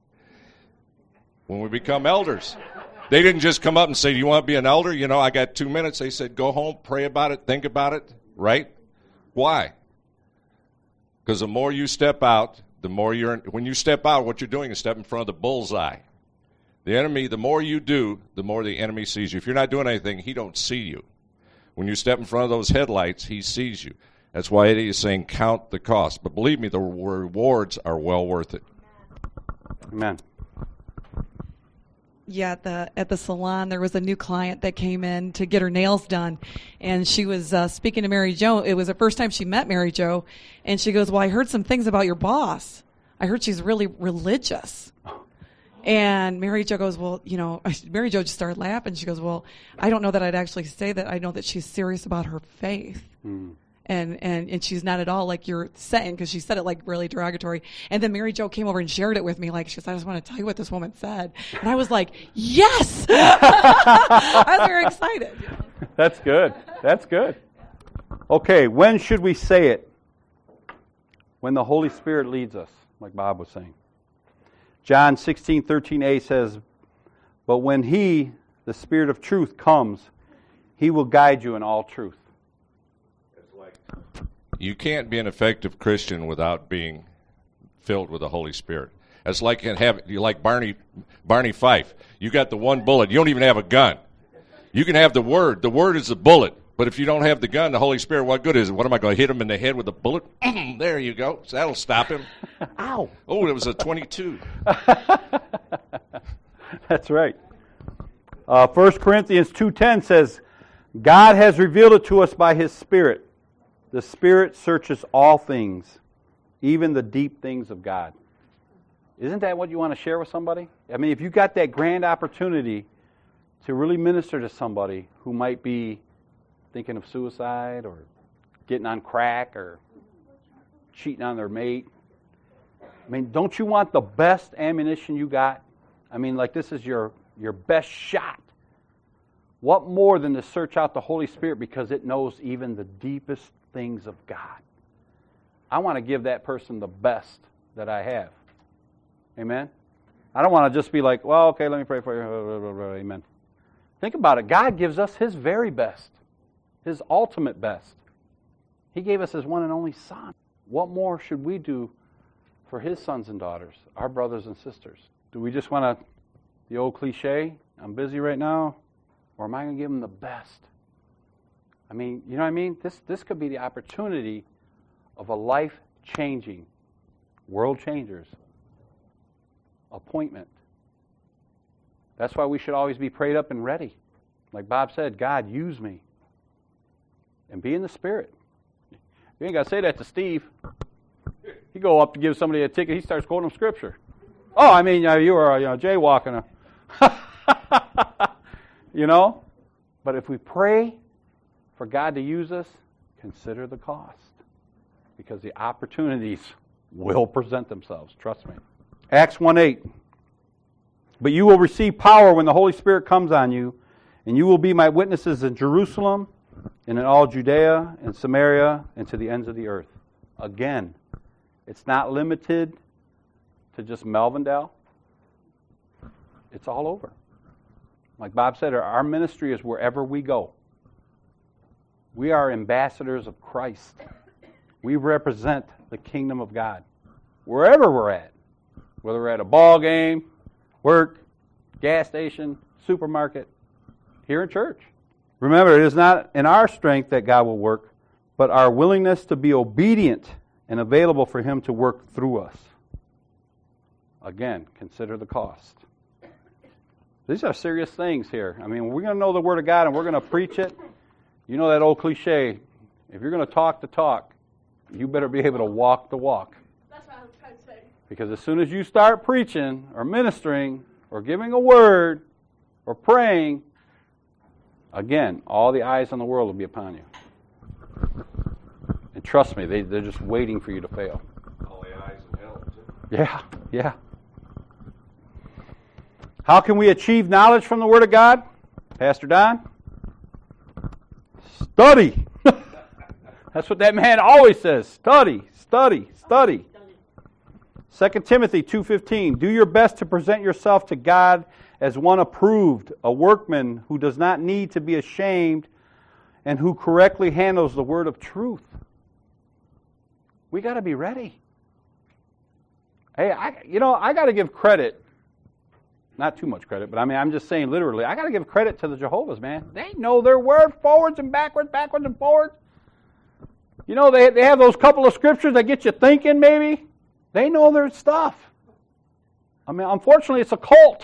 When we become elders, they didn't just come up and say, do you want to be an elder? You know, I got 2 minutes. They said, go home, pray about it, think about it, right? Why? Because the more you step out, the more when you step out, what you're doing is step in front of the bullseye. The enemy, the more you do, the more the enemy sees you. If you're not doing anything, he don't see you. When you step in front of those headlights, he sees you. That's why Eddie is saying count the cost. But believe me, the rewards are well worth it. Amen. Yeah, at the salon, there was a new client that came in to get her nails done, and she was speaking to Mary Jo. It was the first time she met Mary Jo, and she goes, well, I heard some things about your boss. I heard she's really religious. And Mary Jo goes, well, you know, Mary Jo just started laughing. She goes, well, I don't know that I'd actually say that. I know that she's serious about her faith. And she's not at all like you're saying, because she said it like really derogatory. And then Mary Jo came over and shared it with me. Like, she goes, I just want to tell you what this woman said. And I was like, yes! I was very excited. That's good. That's good. Okay, when should we say it? When the Holy Spirit leads us, like Bob was saying. John 16:13a says, but when He, the Spirit of truth, comes, He will guide you in all truth. You can't be an effective Christian without being filled with the Holy Spirit. It's like Barney Fife. You got the one bullet. You don't even have a gun. You can have the Word. The Word is the bullet. But if you don't have the gun, the Holy Spirit, what good is it? What am I going to hit him in the head with a bullet? There you go. So that'll stop him. Ow. Oh, it was a 22. That's right. 1 Corinthians 2:10 says, God has revealed it to us by His Spirit. The Spirit searches all things, even the deep things of God. Isn't that what you want to share with somebody? I mean, if you got that grand opportunity to really minister to somebody who might be thinking of suicide or getting on crack or cheating on their mate, I mean, don't you want the best ammunition you got? I mean, like this is your best shot. What more than to search out the Holy Spirit because it knows even the deepest things of God? I want to give that person the best that I have. Amen? I don't want to just be like, well, okay, let me pray for you. Amen. Think about it. God gives us His very best, His ultimate best. He gave us His one and only Son. What more should we do for His sons and daughters, our brothers and sisters? Do we just want to, the old cliche, I'm busy right now, or am I going to give them the best? I mean, you know what I mean? This could be the opportunity of a life-changing, world changers appointment. That's why we should always be prayed up and ready. Like Bob said, God, use me. And be in the Spirit. You ain't got to say that to Steve. You go up to give somebody a ticket, he starts quoting Scripture. Oh, I mean, you were jaywalking. You know? But if we pray for God to use us, consider the cost. Because the opportunities will present themselves. Trust me. Acts 1:8. But you will receive power when the Holy Spirit comes on you, and you will be my witnesses in Jerusalem, and in all Judea, and Samaria, and to the ends of the earth. Again, it's not limited to just Melvindale. It's all over. Like Bob said, our ministry is wherever we go. We are ambassadors of Christ. We represent the kingdom of God. Wherever we're at. Whether we're at a ball game, work, gas station, supermarket, here in church. Remember, it is not in our strength that God will work, but our willingness to be obedient and available for Him to work through us. Again, consider the cost. These are serious things here. I mean, we're going to know the Word of God and we're going to preach it. You know that old cliche, if you're going to talk the talk, you better be able to walk the walk. That's what I was trying to say. Because as soon as you start preaching or ministering or giving a word or praying, again, all the eyes in the world will be upon you. And trust me, they're just waiting for you to fail. All the eyes in hell, too. Yeah. How can we achieve knowledge from the Word of God? Pastor Don? Study. That's what that man always says. Study. 2 Timothy 2:15. Do your best to present yourself to God as one approved, a workman who does not need to be ashamed and who correctly handles the word of truth. We got to be ready. Hey, I got to give credit. Not too much credit, but I mean, I'm just saying literally, I got to give credit to the Jehovah's, man. They know their word forwards and backwards and forwards. You know, they have those couple of scriptures that get you thinking, maybe. They know their stuff. I mean, unfortunately, it's a cult.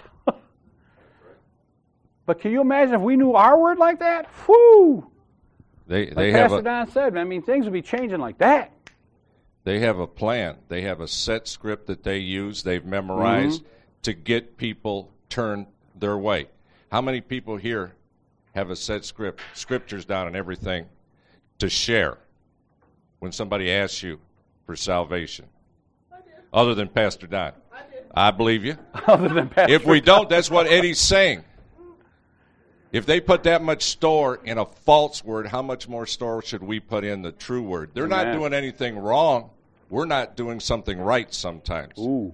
But can you imagine if we knew our word like that? Whew! They like have Pastor Don said, I mean, things would be changing like that. They have a plan. They have a set script that they use. They've memorized to get people turned their way. How many people here have a set script, scriptures down and everything to share when somebody asks you for salvation? Other than Pastor Don. I believe you. Other than Pastor If we don't, that's what Eddie's saying. If they put that much store in a false word, how much more store should we put in the true word? They're not doing anything wrong. We're not doing something right sometimes. Ooh.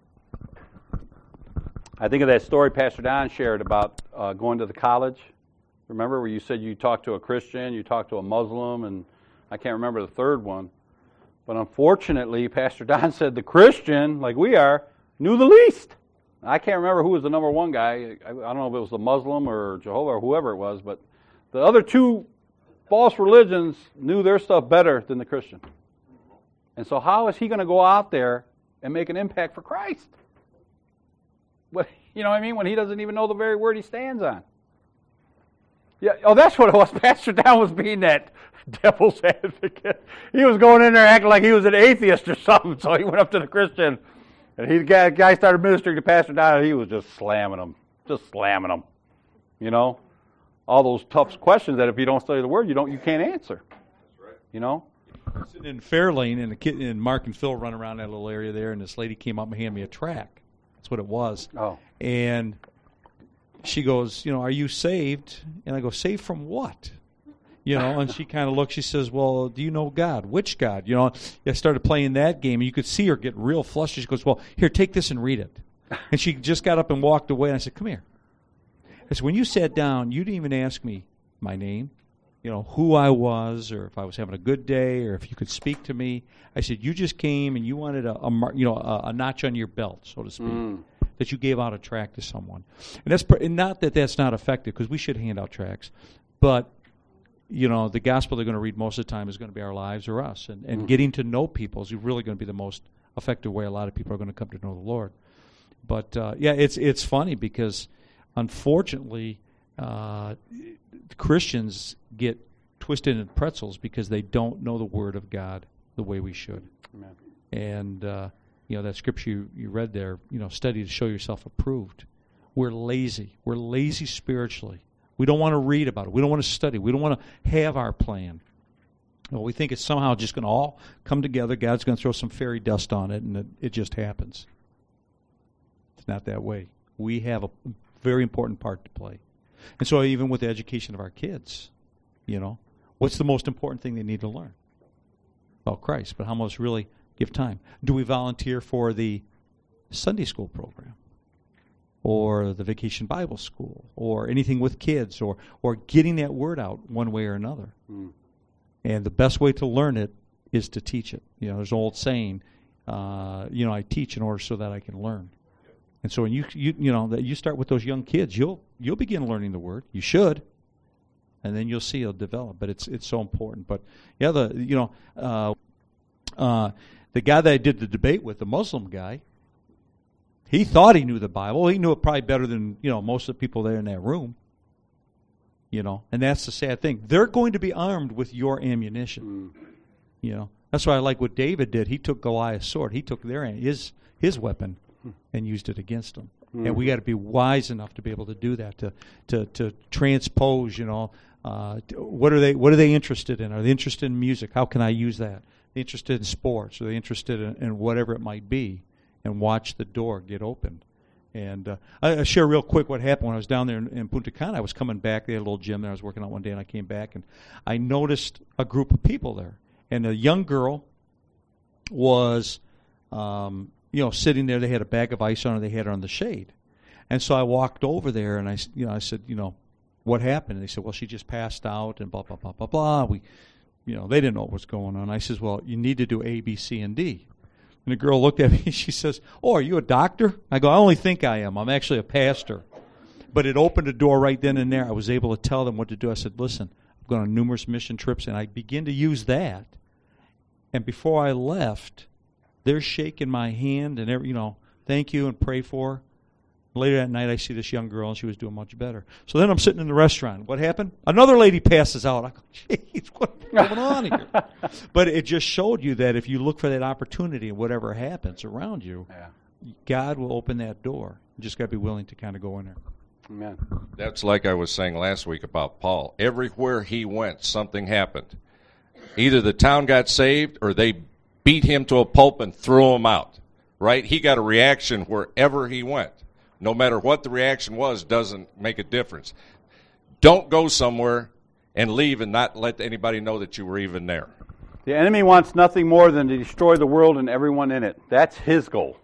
I think of that story Pastor Don shared about going to the college. Remember where you said you talked to a Christian, you talked to a Muslim, and I can't remember the third one. But unfortunately, Pastor Don said the Christian, like we are, knew the least. I can't remember who was the number one guy. I don't know if it was the Muslim or Jehovah or whoever it was, but the other two false religions knew their stuff better than the Christian. And so how is he going to go out there and make an impact for Christ? You know what I mean? When he doesn't even know the very word he stands on. Yeah. Oh, that's what it was. Pastor Don was being that devil's advocate. He was going in there acting like he was an atheist or something. So he went up to the Christian, and the guy started ministering to Pastor Don, and he was just slamming him. You know, all those tough questions that if you don't study the word, you can't answer. That's right. You know. You Sitting in Fairlane, and the kid and Mark and Phil run around that little area there, and this lady came up and handed me a tract. That's what it was. Oh. And she goes, are you saved? And I go, saved from what? And she kind of looks, she says, well, do you know God? Which God? I started playing that game, and you could see her get real flushed. She goes, well, here, take this and read it. And she just got up and walked away, and I said, come here. I said, when you sat down, you didn't even ask me my name, who I was, or if I was having a good day, or if you could speak to me. I said, you just came and you wanted a notch on your belt, so to speak, that you gave out a tract to someone. And that's not that that's not effective, because we should hand out tracts, but the gospel they're going to read most of the time is going to be our lives or us. And getting to know people is really going to be the most effective way a lot of people are going to come to know the Lord. But, it's funny because, unfortunately, Christians get twisted in pretzels because they don't know the Word of God the way we should. Amen. And, that scripture you read there, study to show yourself approved. We're lazy. We're lazy spiritually. We don't want to read about it. We don't want to study. We don't want to have our plan. Well, we think it's somehow just going to all come together. God's going to throw some fairy dust on it, and it just happens. It's not that way. We have a very important part to play. And so even with the education of our kids, what's the most important thing they need to learn? About Christ, but how much really give time? Do we volunteer for the Sunday school program? Or the Vacation Bible School, or anything with kids, or getting that word out one way or another. And the best way to learn it is to teach it. There's an old saying, I teach in order so that I can learn. And so when you start with those young kids, you'll begin learning the word. You should, and then you'll see it'll develop. But it's so important. But the guy that I did the debate with, the Muslim guy. He thought he knew the Bible. He knew it probably better than most of the people there in that room. And that's the sad thing. They're going to be armed with your ammunition. That's why I like what David did. He took Goliath's sword. He took his weapon and used it against them. And we got to be wise enough to be able to do that. To transpose. What are they interested in? Are they interested in music? How can I use that? Are they interested in sports? Are they interested in whatever it might be? And watch the door get opened. And I share real quick what happened when I was down there in Punta Cana. I was coming back. They had a little gym there. I was working out one day, and I came back, and I noticed a group of people there. And a young girl was, sitting there. They had a bag of ice on her. They had her on the shade. And so I walked over there, and I said, what happened? And they said, well, she just passed out, and blah, blah, blah, blah, blah. They didn't know what was going on. I says, well, you need to do A, B, C, and D. And the girl looked at me and she says, oh, are you a doctor? I go, I only think I am. I'm actually a pastor. But it opened a door right then and there. I was able to tell them what to do. I said, listen, I've gone on numerous mission trips, and I begin to use that. And before I left, they're shaking my hand and, thank you and pray for her. Later that night, I see this young girl, and she was doing much better. So then I'm sitting in the restaurant. What happened? Another lady passes out. I go, jeez, what's going on here? But it just showed you that if you look for that opportunity and whatever happens around you, God will open that door. You just got to be willing to kind of go in there. Amen. That's like I was saying last week about Paul. Everywhere he went, something happened. Either the town got saved or they beat him to a pulp and threw him out. Right? He got a reaction wherever he went. No matter what the reaction was, doesn't make a difference. Don't go somewhere and leave and not let anybody know that you were even there. The enemy wants nothing more than to destroy the world and everyone in it. That's his goal.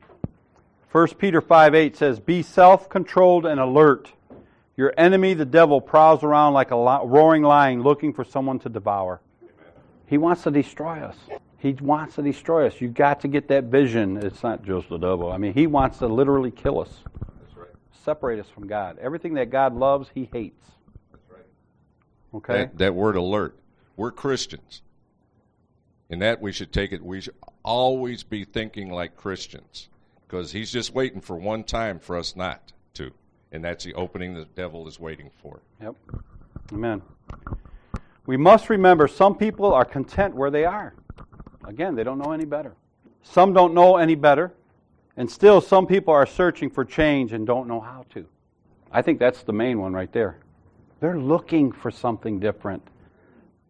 1 Peter 5:8 says, be self-controlled and alert. Your enemy, the devil, prowls around like a roaring lion looking for someone to devour. He wants to destroy us. He wants to destroy us. You've got to get that vision. It's not just the devil. I mean, he wants to literally kill us. That's right. Separate us from God. Everything that God loves, he hates. That's right. Okay? That word alert. We're Christians. In that we should take it, we should always be thinking like Christians. Because he's just waiting for one time for us not to. And that's the opening the devil is waiting for. Yep. Amen. We must remember some people are content where they are. Again, they don't know any better. Some don't know any better, and still some people are searching for change and don't know how to. I think that's the main one right there. They're looking for something different.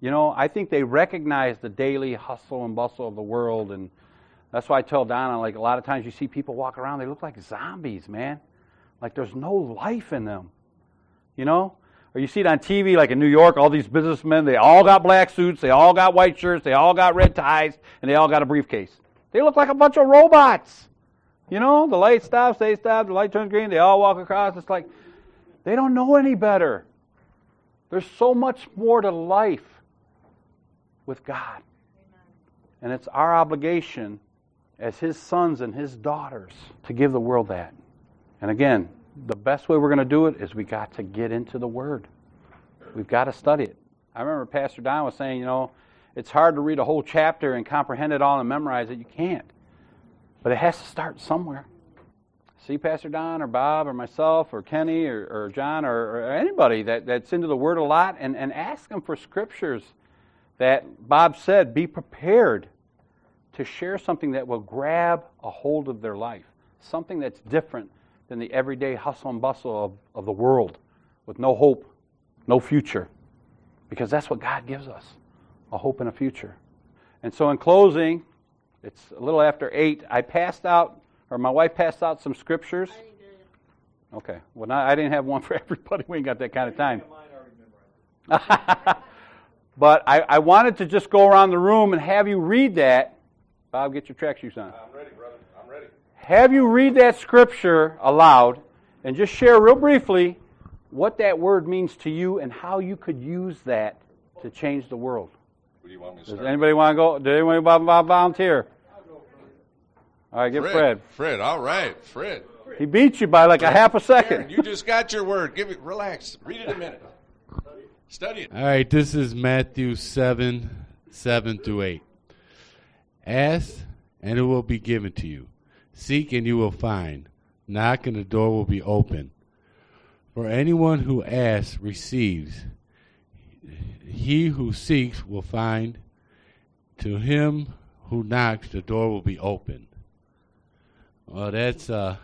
You know, I think they recognize the daily hustle and bustle of the world, and that's why I tell Donna, like, a lot of times you see people walk around, they look like zombies, man. Like there's no life in them, you know? Or you see it on TV, like in New York, all these businessmen, they all got black suits, they all got white shirts, they all got red ties, and they all got a briefcase. They look like a bunch of robots. You know, the light stops, they stop, the light turns green, they all walk across. It's like, they don't know any better. There's so much more to life with God. And it's our obligation as His sons and His daughters to give the world that. And again, the best way we're going to do it is we got to get into the Word. We've got to study it. I remember Pastor Don was saying, you know, it's hard to read a whole chapter and comprehend it all and memorize it. You can't. But it has to start somewhere. See Pastor Don or Bob or myself or Kenny or John or anybody that's into the Word a lot and ask them for scriptures that Bob said, be prepared to share something that will grab a hold of their life. Something that's different than the everyday hustle and bustle of the world with no hope, no future. Because that's what God gives us, a hope and a future. And so in closing, it's a little after 8. My wife passed out some scriptures. Okay. Well, I didn't have one for everybody. We ain't got that kind of time. But I wanted to just go around the room and have you read that. Bob, get your track shoes on. I'm ready, brother. I'm ready. Have you read that scripture aloud and just share real briefly what that word means to you and how you could use that to change the world. Who do you want me to Does start? anybody want to go? Does anybody volunteer? All right, get Fred. Fred, all right. Fred. He beat you by like a half a Aaron, second. you just got your word. Give it. Relax. Read it a minute. Study it. All right, this is Matthew 7:7-8. Ask, and it will be given to you. Seek, and you will find. Knock, and the door will be open. For anyone who asks receives. He who seeks will find. To him who knocks, the door will be open. Well, that's, to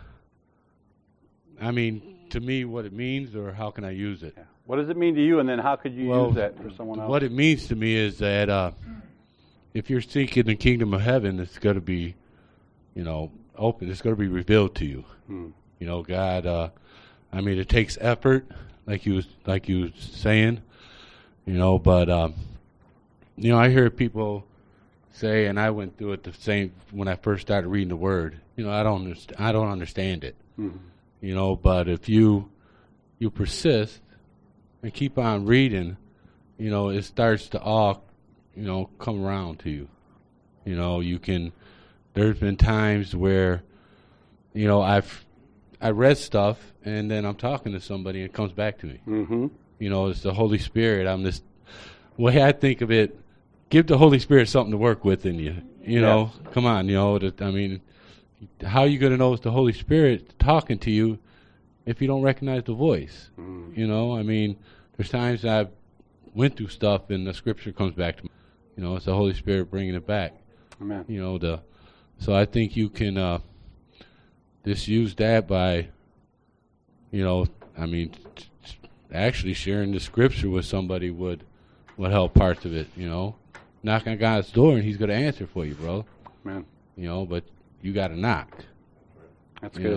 me, what it means, or how can I use it? What does it mean to you, and then how could you use that for someone else? What it means to me is that if you're seeking the kingdom of heaven, it's going to be, open. It's going to be revealed to you. God. It takes effort, like you was saying, But I hear people say, and I went through it the same when I first started reading the Word. I don't understand it. But if you persist and keep on reading, it starts to all, come around to you. You can. There's been times where, I read stuff and then I'm talking to somebody and it comes back to me. It's the Holy Spirit. The way I think of it, give the Holy Spirit something to work with in you. Come on. How are you going to know it's the Holy Spirit talking to you if you don't recognize the voice? There's times I've went through stuff and the Scripture comes back to me. It's the Holy Spirit bringing it back. Amen. So I think you can just use that by, actually sharing the Scripture with somebody would help parts of it. Knock on God's door and He's going to answer for you, bro. Man. But you got to knock. That's good.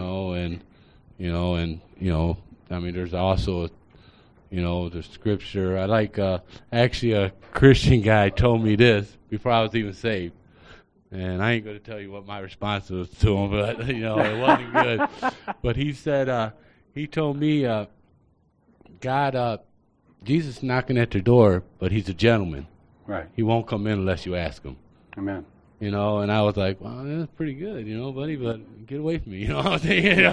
There's also, the Scripture. I like, actually a Christian guy told me this before I was even saved. And I ain't going to tell you what my response was to him, but, it wasn't good. But he said, he told me, Jesus knocking at your door, but He's a gentleman. Right. He He won't come in unless you ask Him. Amen. And I was like, well, that's pretty good, buddy, but get away from me, what I'm saying,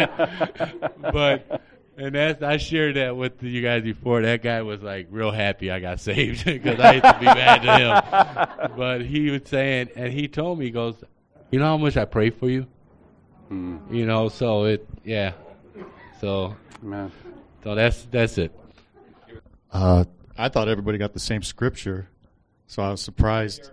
But, and I shared that with you guys before. That guy was like real happy I got saved because I used to be mad to him. But he was saying, and he told me, he goes, you know how much I pray for you? So So, Amen. So that's it. I thought everybody got the same scripture, so I was surprised.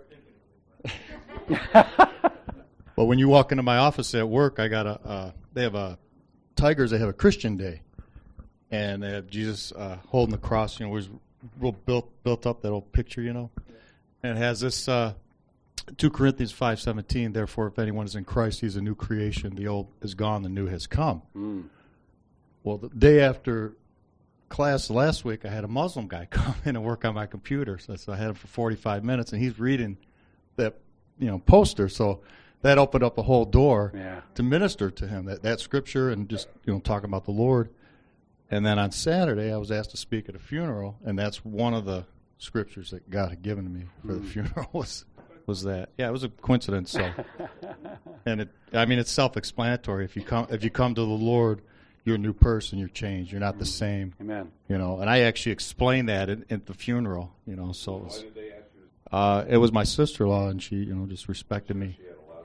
But when you walk into my office at work, I got they have Tigers. They have a Christian Day, and they have Jesus holding the cross. It was real built up, that old picture, you know. And it has this 2 Corinthians 5:17. Therefore, if anyone is in Christ, he's a new creation. The old is gone, the new has come. Well, the day after class last week, I had a Muslim guy come in and work on my computer. So I had him for 45 minutes, and he's reading that, poster. So that opened up a whole door to minister to him, that scripture, and just talking about the Lord. And then on Saturday, I was asked to speak at a funeral, and that's one of the scriptures that God had given to me for the funeral was that. Yeah, it was a coincidence. So, and it's self-explanatory. If you come to the Lord, you're a new person. You're changed. You're not the same. Amen. And I actually explained that at the funeral. So it was my sister-in-law, and she just respected me.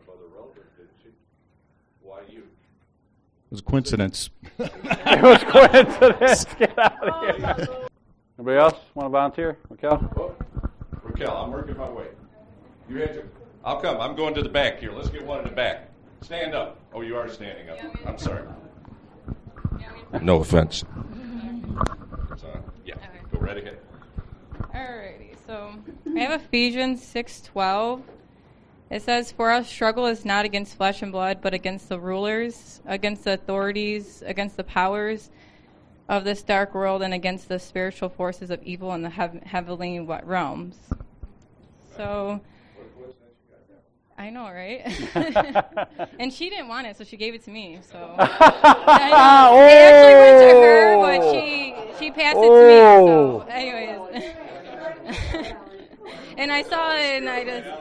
It was a coincidence. It was coincidence. Get out of here. Anybody else want to volunteer? Raquel? Raquel, I'm working my way. You had to. I'll come. I'm going to the back here. Let's get one in the back. Stand up. Oh, you are standing up. I'm sorry. No offense. Yeah, go right ahead. Alrighty, so I have Ephesians 6:12. It says, "For our struggle is not against flesh and blood, but against the rulers, against the authorities, against the powers of this dark world, and against the spiritual forces of evil in the heavenly realms." So, I know, right? And she didn't want it, so she gave it to me. So it actually went to her, but she passed it to me. So, anyways. And I saw it, and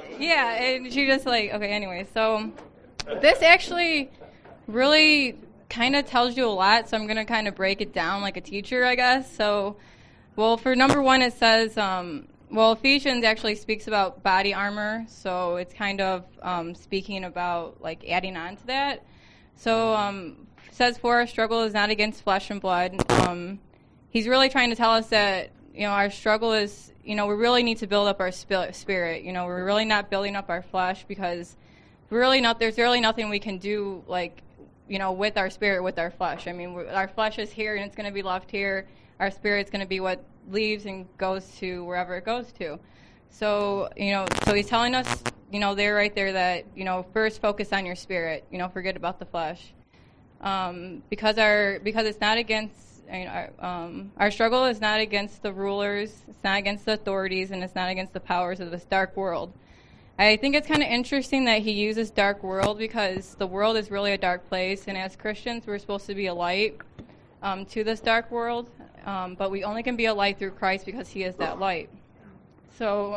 and she just okay, anyway. So this actually really kind of tells you a lot, so I'm going to kind of break it down like a teacher, I guess. So, for number one, it says, Ephesians actually speaks about body armor, so it's kind of speaking about, adding on to that. So it says, "For our struggle is not against flesh and blood." He's really trying to tell us that, our struggle is, we really need to build up our spirit. We're really not building up our flesh, because there's really nothing we can do, with our spirit, with our flesh. I mean, our flesh is here, and it's going to be left here. Our spirit's going to be what leaves and goes to wherever it goes to. So, so he's telling us, there right there that, first focus on your spirit, forget about the flesh. Because it's not against, our struggle is not against the rulers, it's not against the authorities, and it's not against the powers of this dark world. I think it's kind of interesting that he uses dark world, because the world is really a dark place, and as Christians, we're supposed to be a light to this dark world, but we only can be a light through Christ, because he is that light. So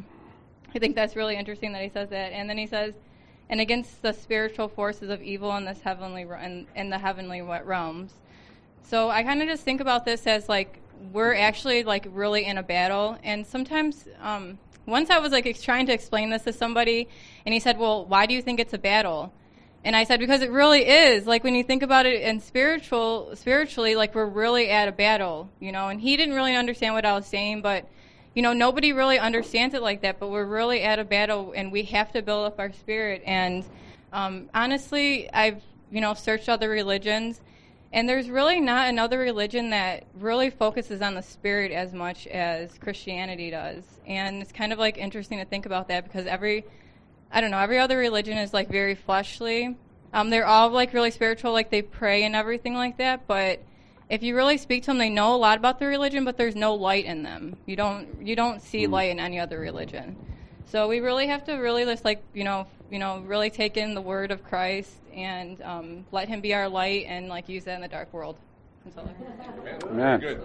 I think that's really interesting that he says that. And then he says, "And against the spiritual forces of evil in this in the heavenly realms." So I kind of just think about this as we're actually really in a battle. And sometimes once I was trying to explain this to somebody, and he said, "Well, why do you think it's a battle?" And I said, because it really is. When you think about it in spiritually, we're really at a battle, And he didn't really understand what I was saying, but, nobody really understands it like that. But we're really at a battle, and we have to build up our spirit. And honestly, I've, searched other religions, and there's really not another religion that really focuses on the spirit as much as Christianity does. And it's kind of interesting to think about that, because every other religion is very fleshly. They're all really spiritual, they pray and everything like that. But if you really speak to them, they know a lot about their religion, but there's no light in them. You don't see light in any other religion. So we really have to really just really take in the word of Christ and let him be our light, and use that in the dark world. Amen. Good.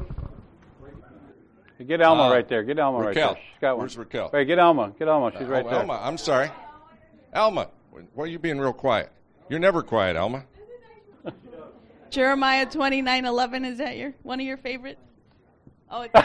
Hey, get Alma right there. Get Alma Raquel. right there. She's got one. Where's Raquel? Hey, get Alma. Get Alma. She's right there. Alma, I'm sorry. Alma, why are you being real quiet? You're never quiet, Alma. Jeremiah 29:11, is that one of your favorites? Oh, it's not.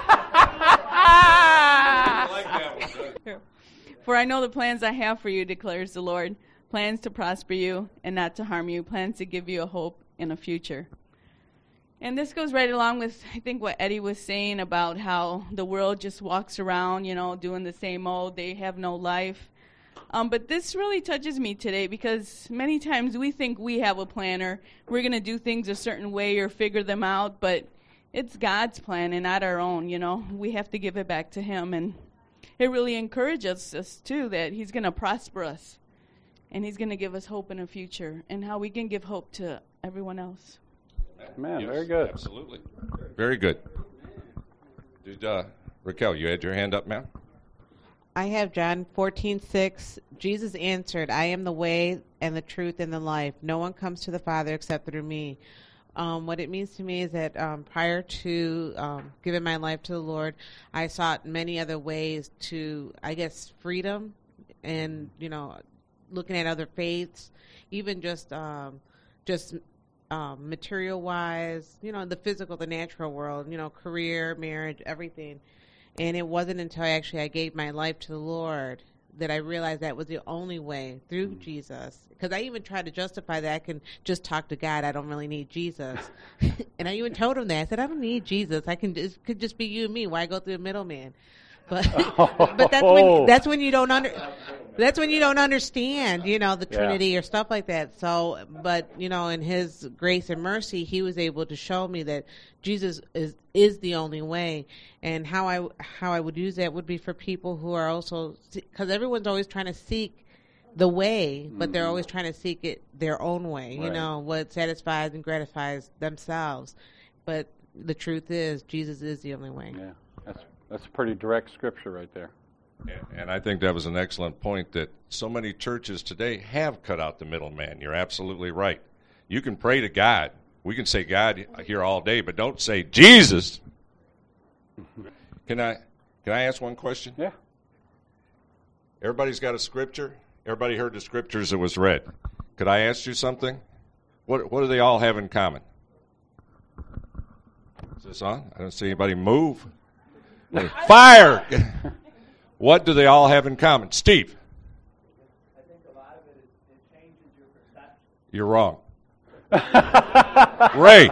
I like that one. "For I know the plans I have for you, declares the Lord, plans to prosper you and not to harm you, plans to give you a hope and a future." And this goes right along with, I think, what Eddie was saying about how the world just walks around, doing the same old. They have no life. But this really touches me today, because many times we think we have a planner. We're going to do things a certain way or figure them out. But it's God's plan and not our own, you know. We have to give it back to him. And it really encourages us, too, that he's going to prosper us. And he's going to give us hope in the future and how we can give hope to everyone else. Man, Yes, very good. Absolutely. Very good. Did Raquel, you had your hand up, ma'am? I have John 14:6. Jesus answered, I am the way and the truth and the life. No one comes to the Father except through me. What it means to me is that prior to giving my life to the Lord, I sought many other ways to, I guess, freedom and, you know, looking at other faiths, even just material-wise, you know, the physical, the natural world, you know, career, marriage, everything. And it wasn't until I gave my life to the Lord that I realized that was the only way through Jesus. Because I even tried to justify that I can just talk to God. I don't really need Jesus. And I even told him that. I said, I don't need Jesus. It could just be you and me. Why go through a middleman? But that's when you don't understand, you know, the Trinity or stuff like that. So, but you know, in His grace and mercy, He was able to show me that Jesus is the only way. And how I would use that would be for people who are also, because everyone's always trying to seek the way, but they're always trying to seek it their own way. Right. You know, what satisfies and gratifies themselves. But the truth is, Jesus is the only way. Yeah, that's a pretty direct scripture right there. And I think that was an excellent point, that so many churches today have cut out the middleman. You're absolutely right. You can pray to God. We can say God here all day, but don't say Jesus. Can I ask one question? Yeah. Everybody's got a scripture. Everybody heard the scriptures that was read. Could I ask you something? What do they all have in common? Is this on? I don't see anybody move. Fire! What do they all have in common? Steve? I think a lot of it changes your perception. You're wrong. Ray?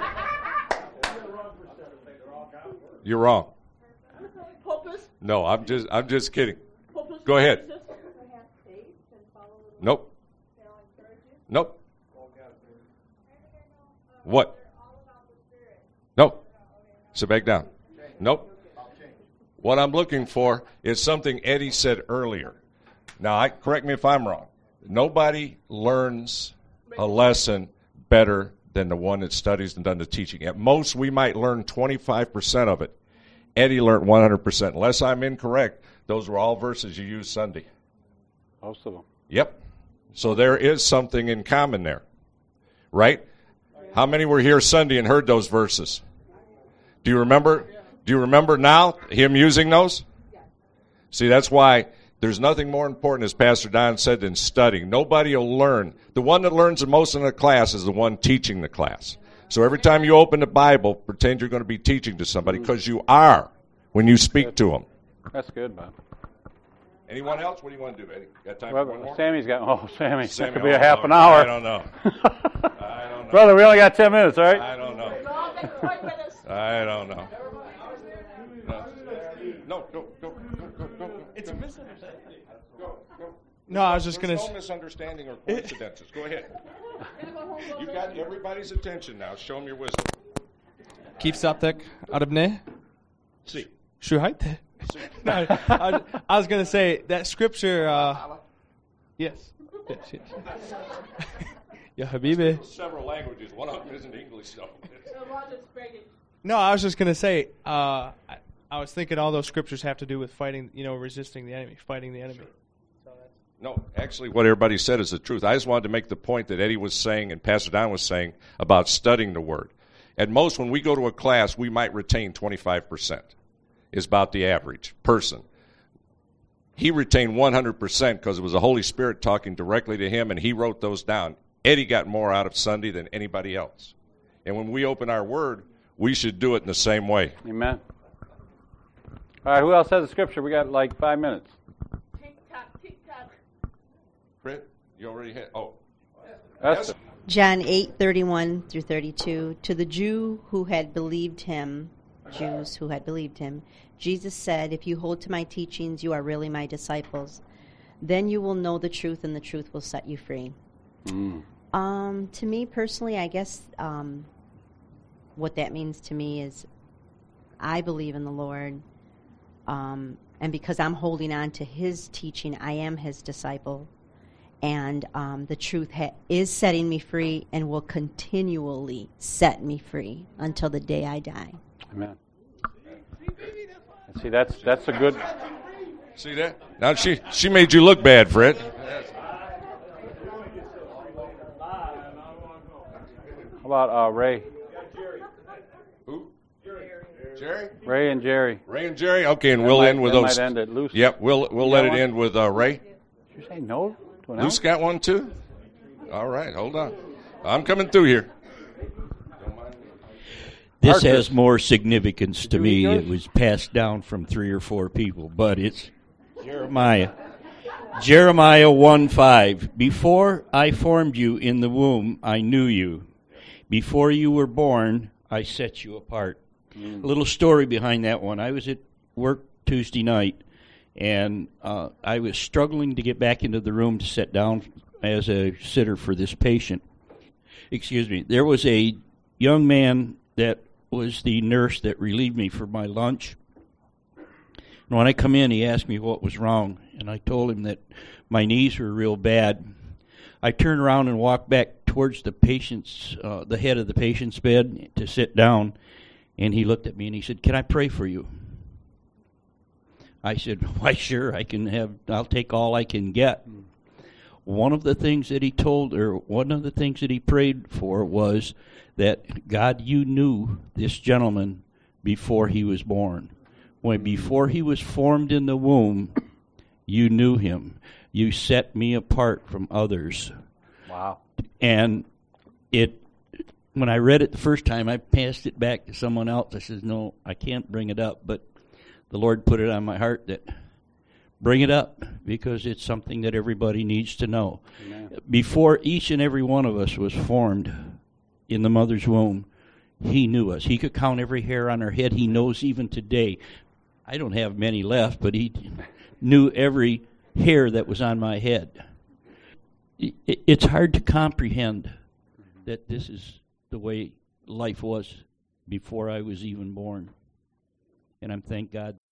You're wrong. No, I'm just kidding. Go ahead. Nope. Nope. What? Nope. Sit back down. Nope. What I'm looking for is something Eddie said earlier. Now, correct me if I'm wrong. Nobody learns a lesson better than the one that studies and does the teaching. At most, we might learn 25% of it. Eddie learned 100%. Unless I'm incorrect, those were all verses you used Sunday. Most of them. Yep. So there is something in common there, right? How many were here Sunday and heard those verses? Do you remember? Do you remember now him using those? See, that's why there's nothing more important, as Pastor Don said, than studying. Nobody will learn. The one that learns the most in the class is the one teaching the class. So every time you open the Bible, pretend you're going to be teaching to somebody, because you are when you speak to them. That's good, Bob. Anyone else? What do you want to do, Eddie? Got time for one more? Sammy's got, Sammy, that Sammy, could be a half an hour. I don't know. I don't know. Brother, we only got 10 minutes, all right? I don't know. I don't know. No, go. It's a misunderstanding. Go. No, I was just There's going no misunderstanding or coincidences. Go ahead. You got everybody's attention now. Show them your wisdom. Keep Saptek Arabne. See. Shuhaite. No, I was going to say that scripture. Yes. Ya Habibi. Several languages. One of them isn't English, so. No, I was just going to say. I was thinking all those scriptures have to do with fighting, resisting the enemy, fighting the enemy. Sure. No, actually, what everybody said is the truth. I just wanted to make the point that Eddie was saying and Pastor Don was saying about studying the Word. At most, when we go to a class, we might retain 25%. Is about the average person. He retained 100% because it was the Holy Spirit talking directly to him, and he wrote those down. Eddie got more out of Sunday than anybody else. And when we open our Word, we should do it in the same way. Amen. All right, who else has a scripture? We got like 5 minutes. Tick-tock. Fred, you already had. Oh. Esther. John 8:31 through 32. To the Jews who had believed him, Jesus said, "If you hold to my teachings, you are really my disciples. Then you will know the truth, and the truth will set you free." To me personally, I guess what that means to me is I believe in the Lord, and because I'm holding on to His teaching, I am His disciple. And the truth is setting me free and will continually set me free until the day I die. Amen. See, that's a good. See that? Now she made you look bad, Fred. How about Ray? Who? Jerry? Ray and Jerry. Ray and Jerry. Okay, and we'll end with those. Might end it loose. Yep, we'll let it end with Ray. Did you say no to an Luce got one too? All right, hold on. I'm coming through here. This Arthur. has more significance to you me. read yours? It was passed down from 3 or 4 people, but it's Jeremiah. Jeremiah 1:5. Before I formed you in the womb, I knew you. Before you were born, I set you apart. A little story behind that one. I was at work Tuesday night, and I was struggling to get back into the room to sit down as a sitter for this patient. Excuse me. There was a young man that was the nurse that relieved me for my lunch. And when I come in, he asked me what was wrong, and I told him that my knees were real bad. I turned around and walked back towards the patient's, the head of the patient's bed to sit down, and he looked at me and he said, "Can I pray for you?" I said, "Why, sure, I'll take all I can get." One of the things that he prayed for was that, God, you knew this gentleman before he was born. Before he was formed in the womb, you knew him. You set me apart from others. Wow. And when I read it the first time, I passed it back to someone else. I said, no, I can't bring it up. But the Lord put it on my heart that bring it up because it's something that everybody needs to know. Amen. Before each and every one of us was formed in the mother's womb, He knew us. He could count every hair on our head. He knows even today. I don't have many left, but He knew every hair that was on my head. It's hard to comprehend that this is the way life was before I was even born. And I'm thank God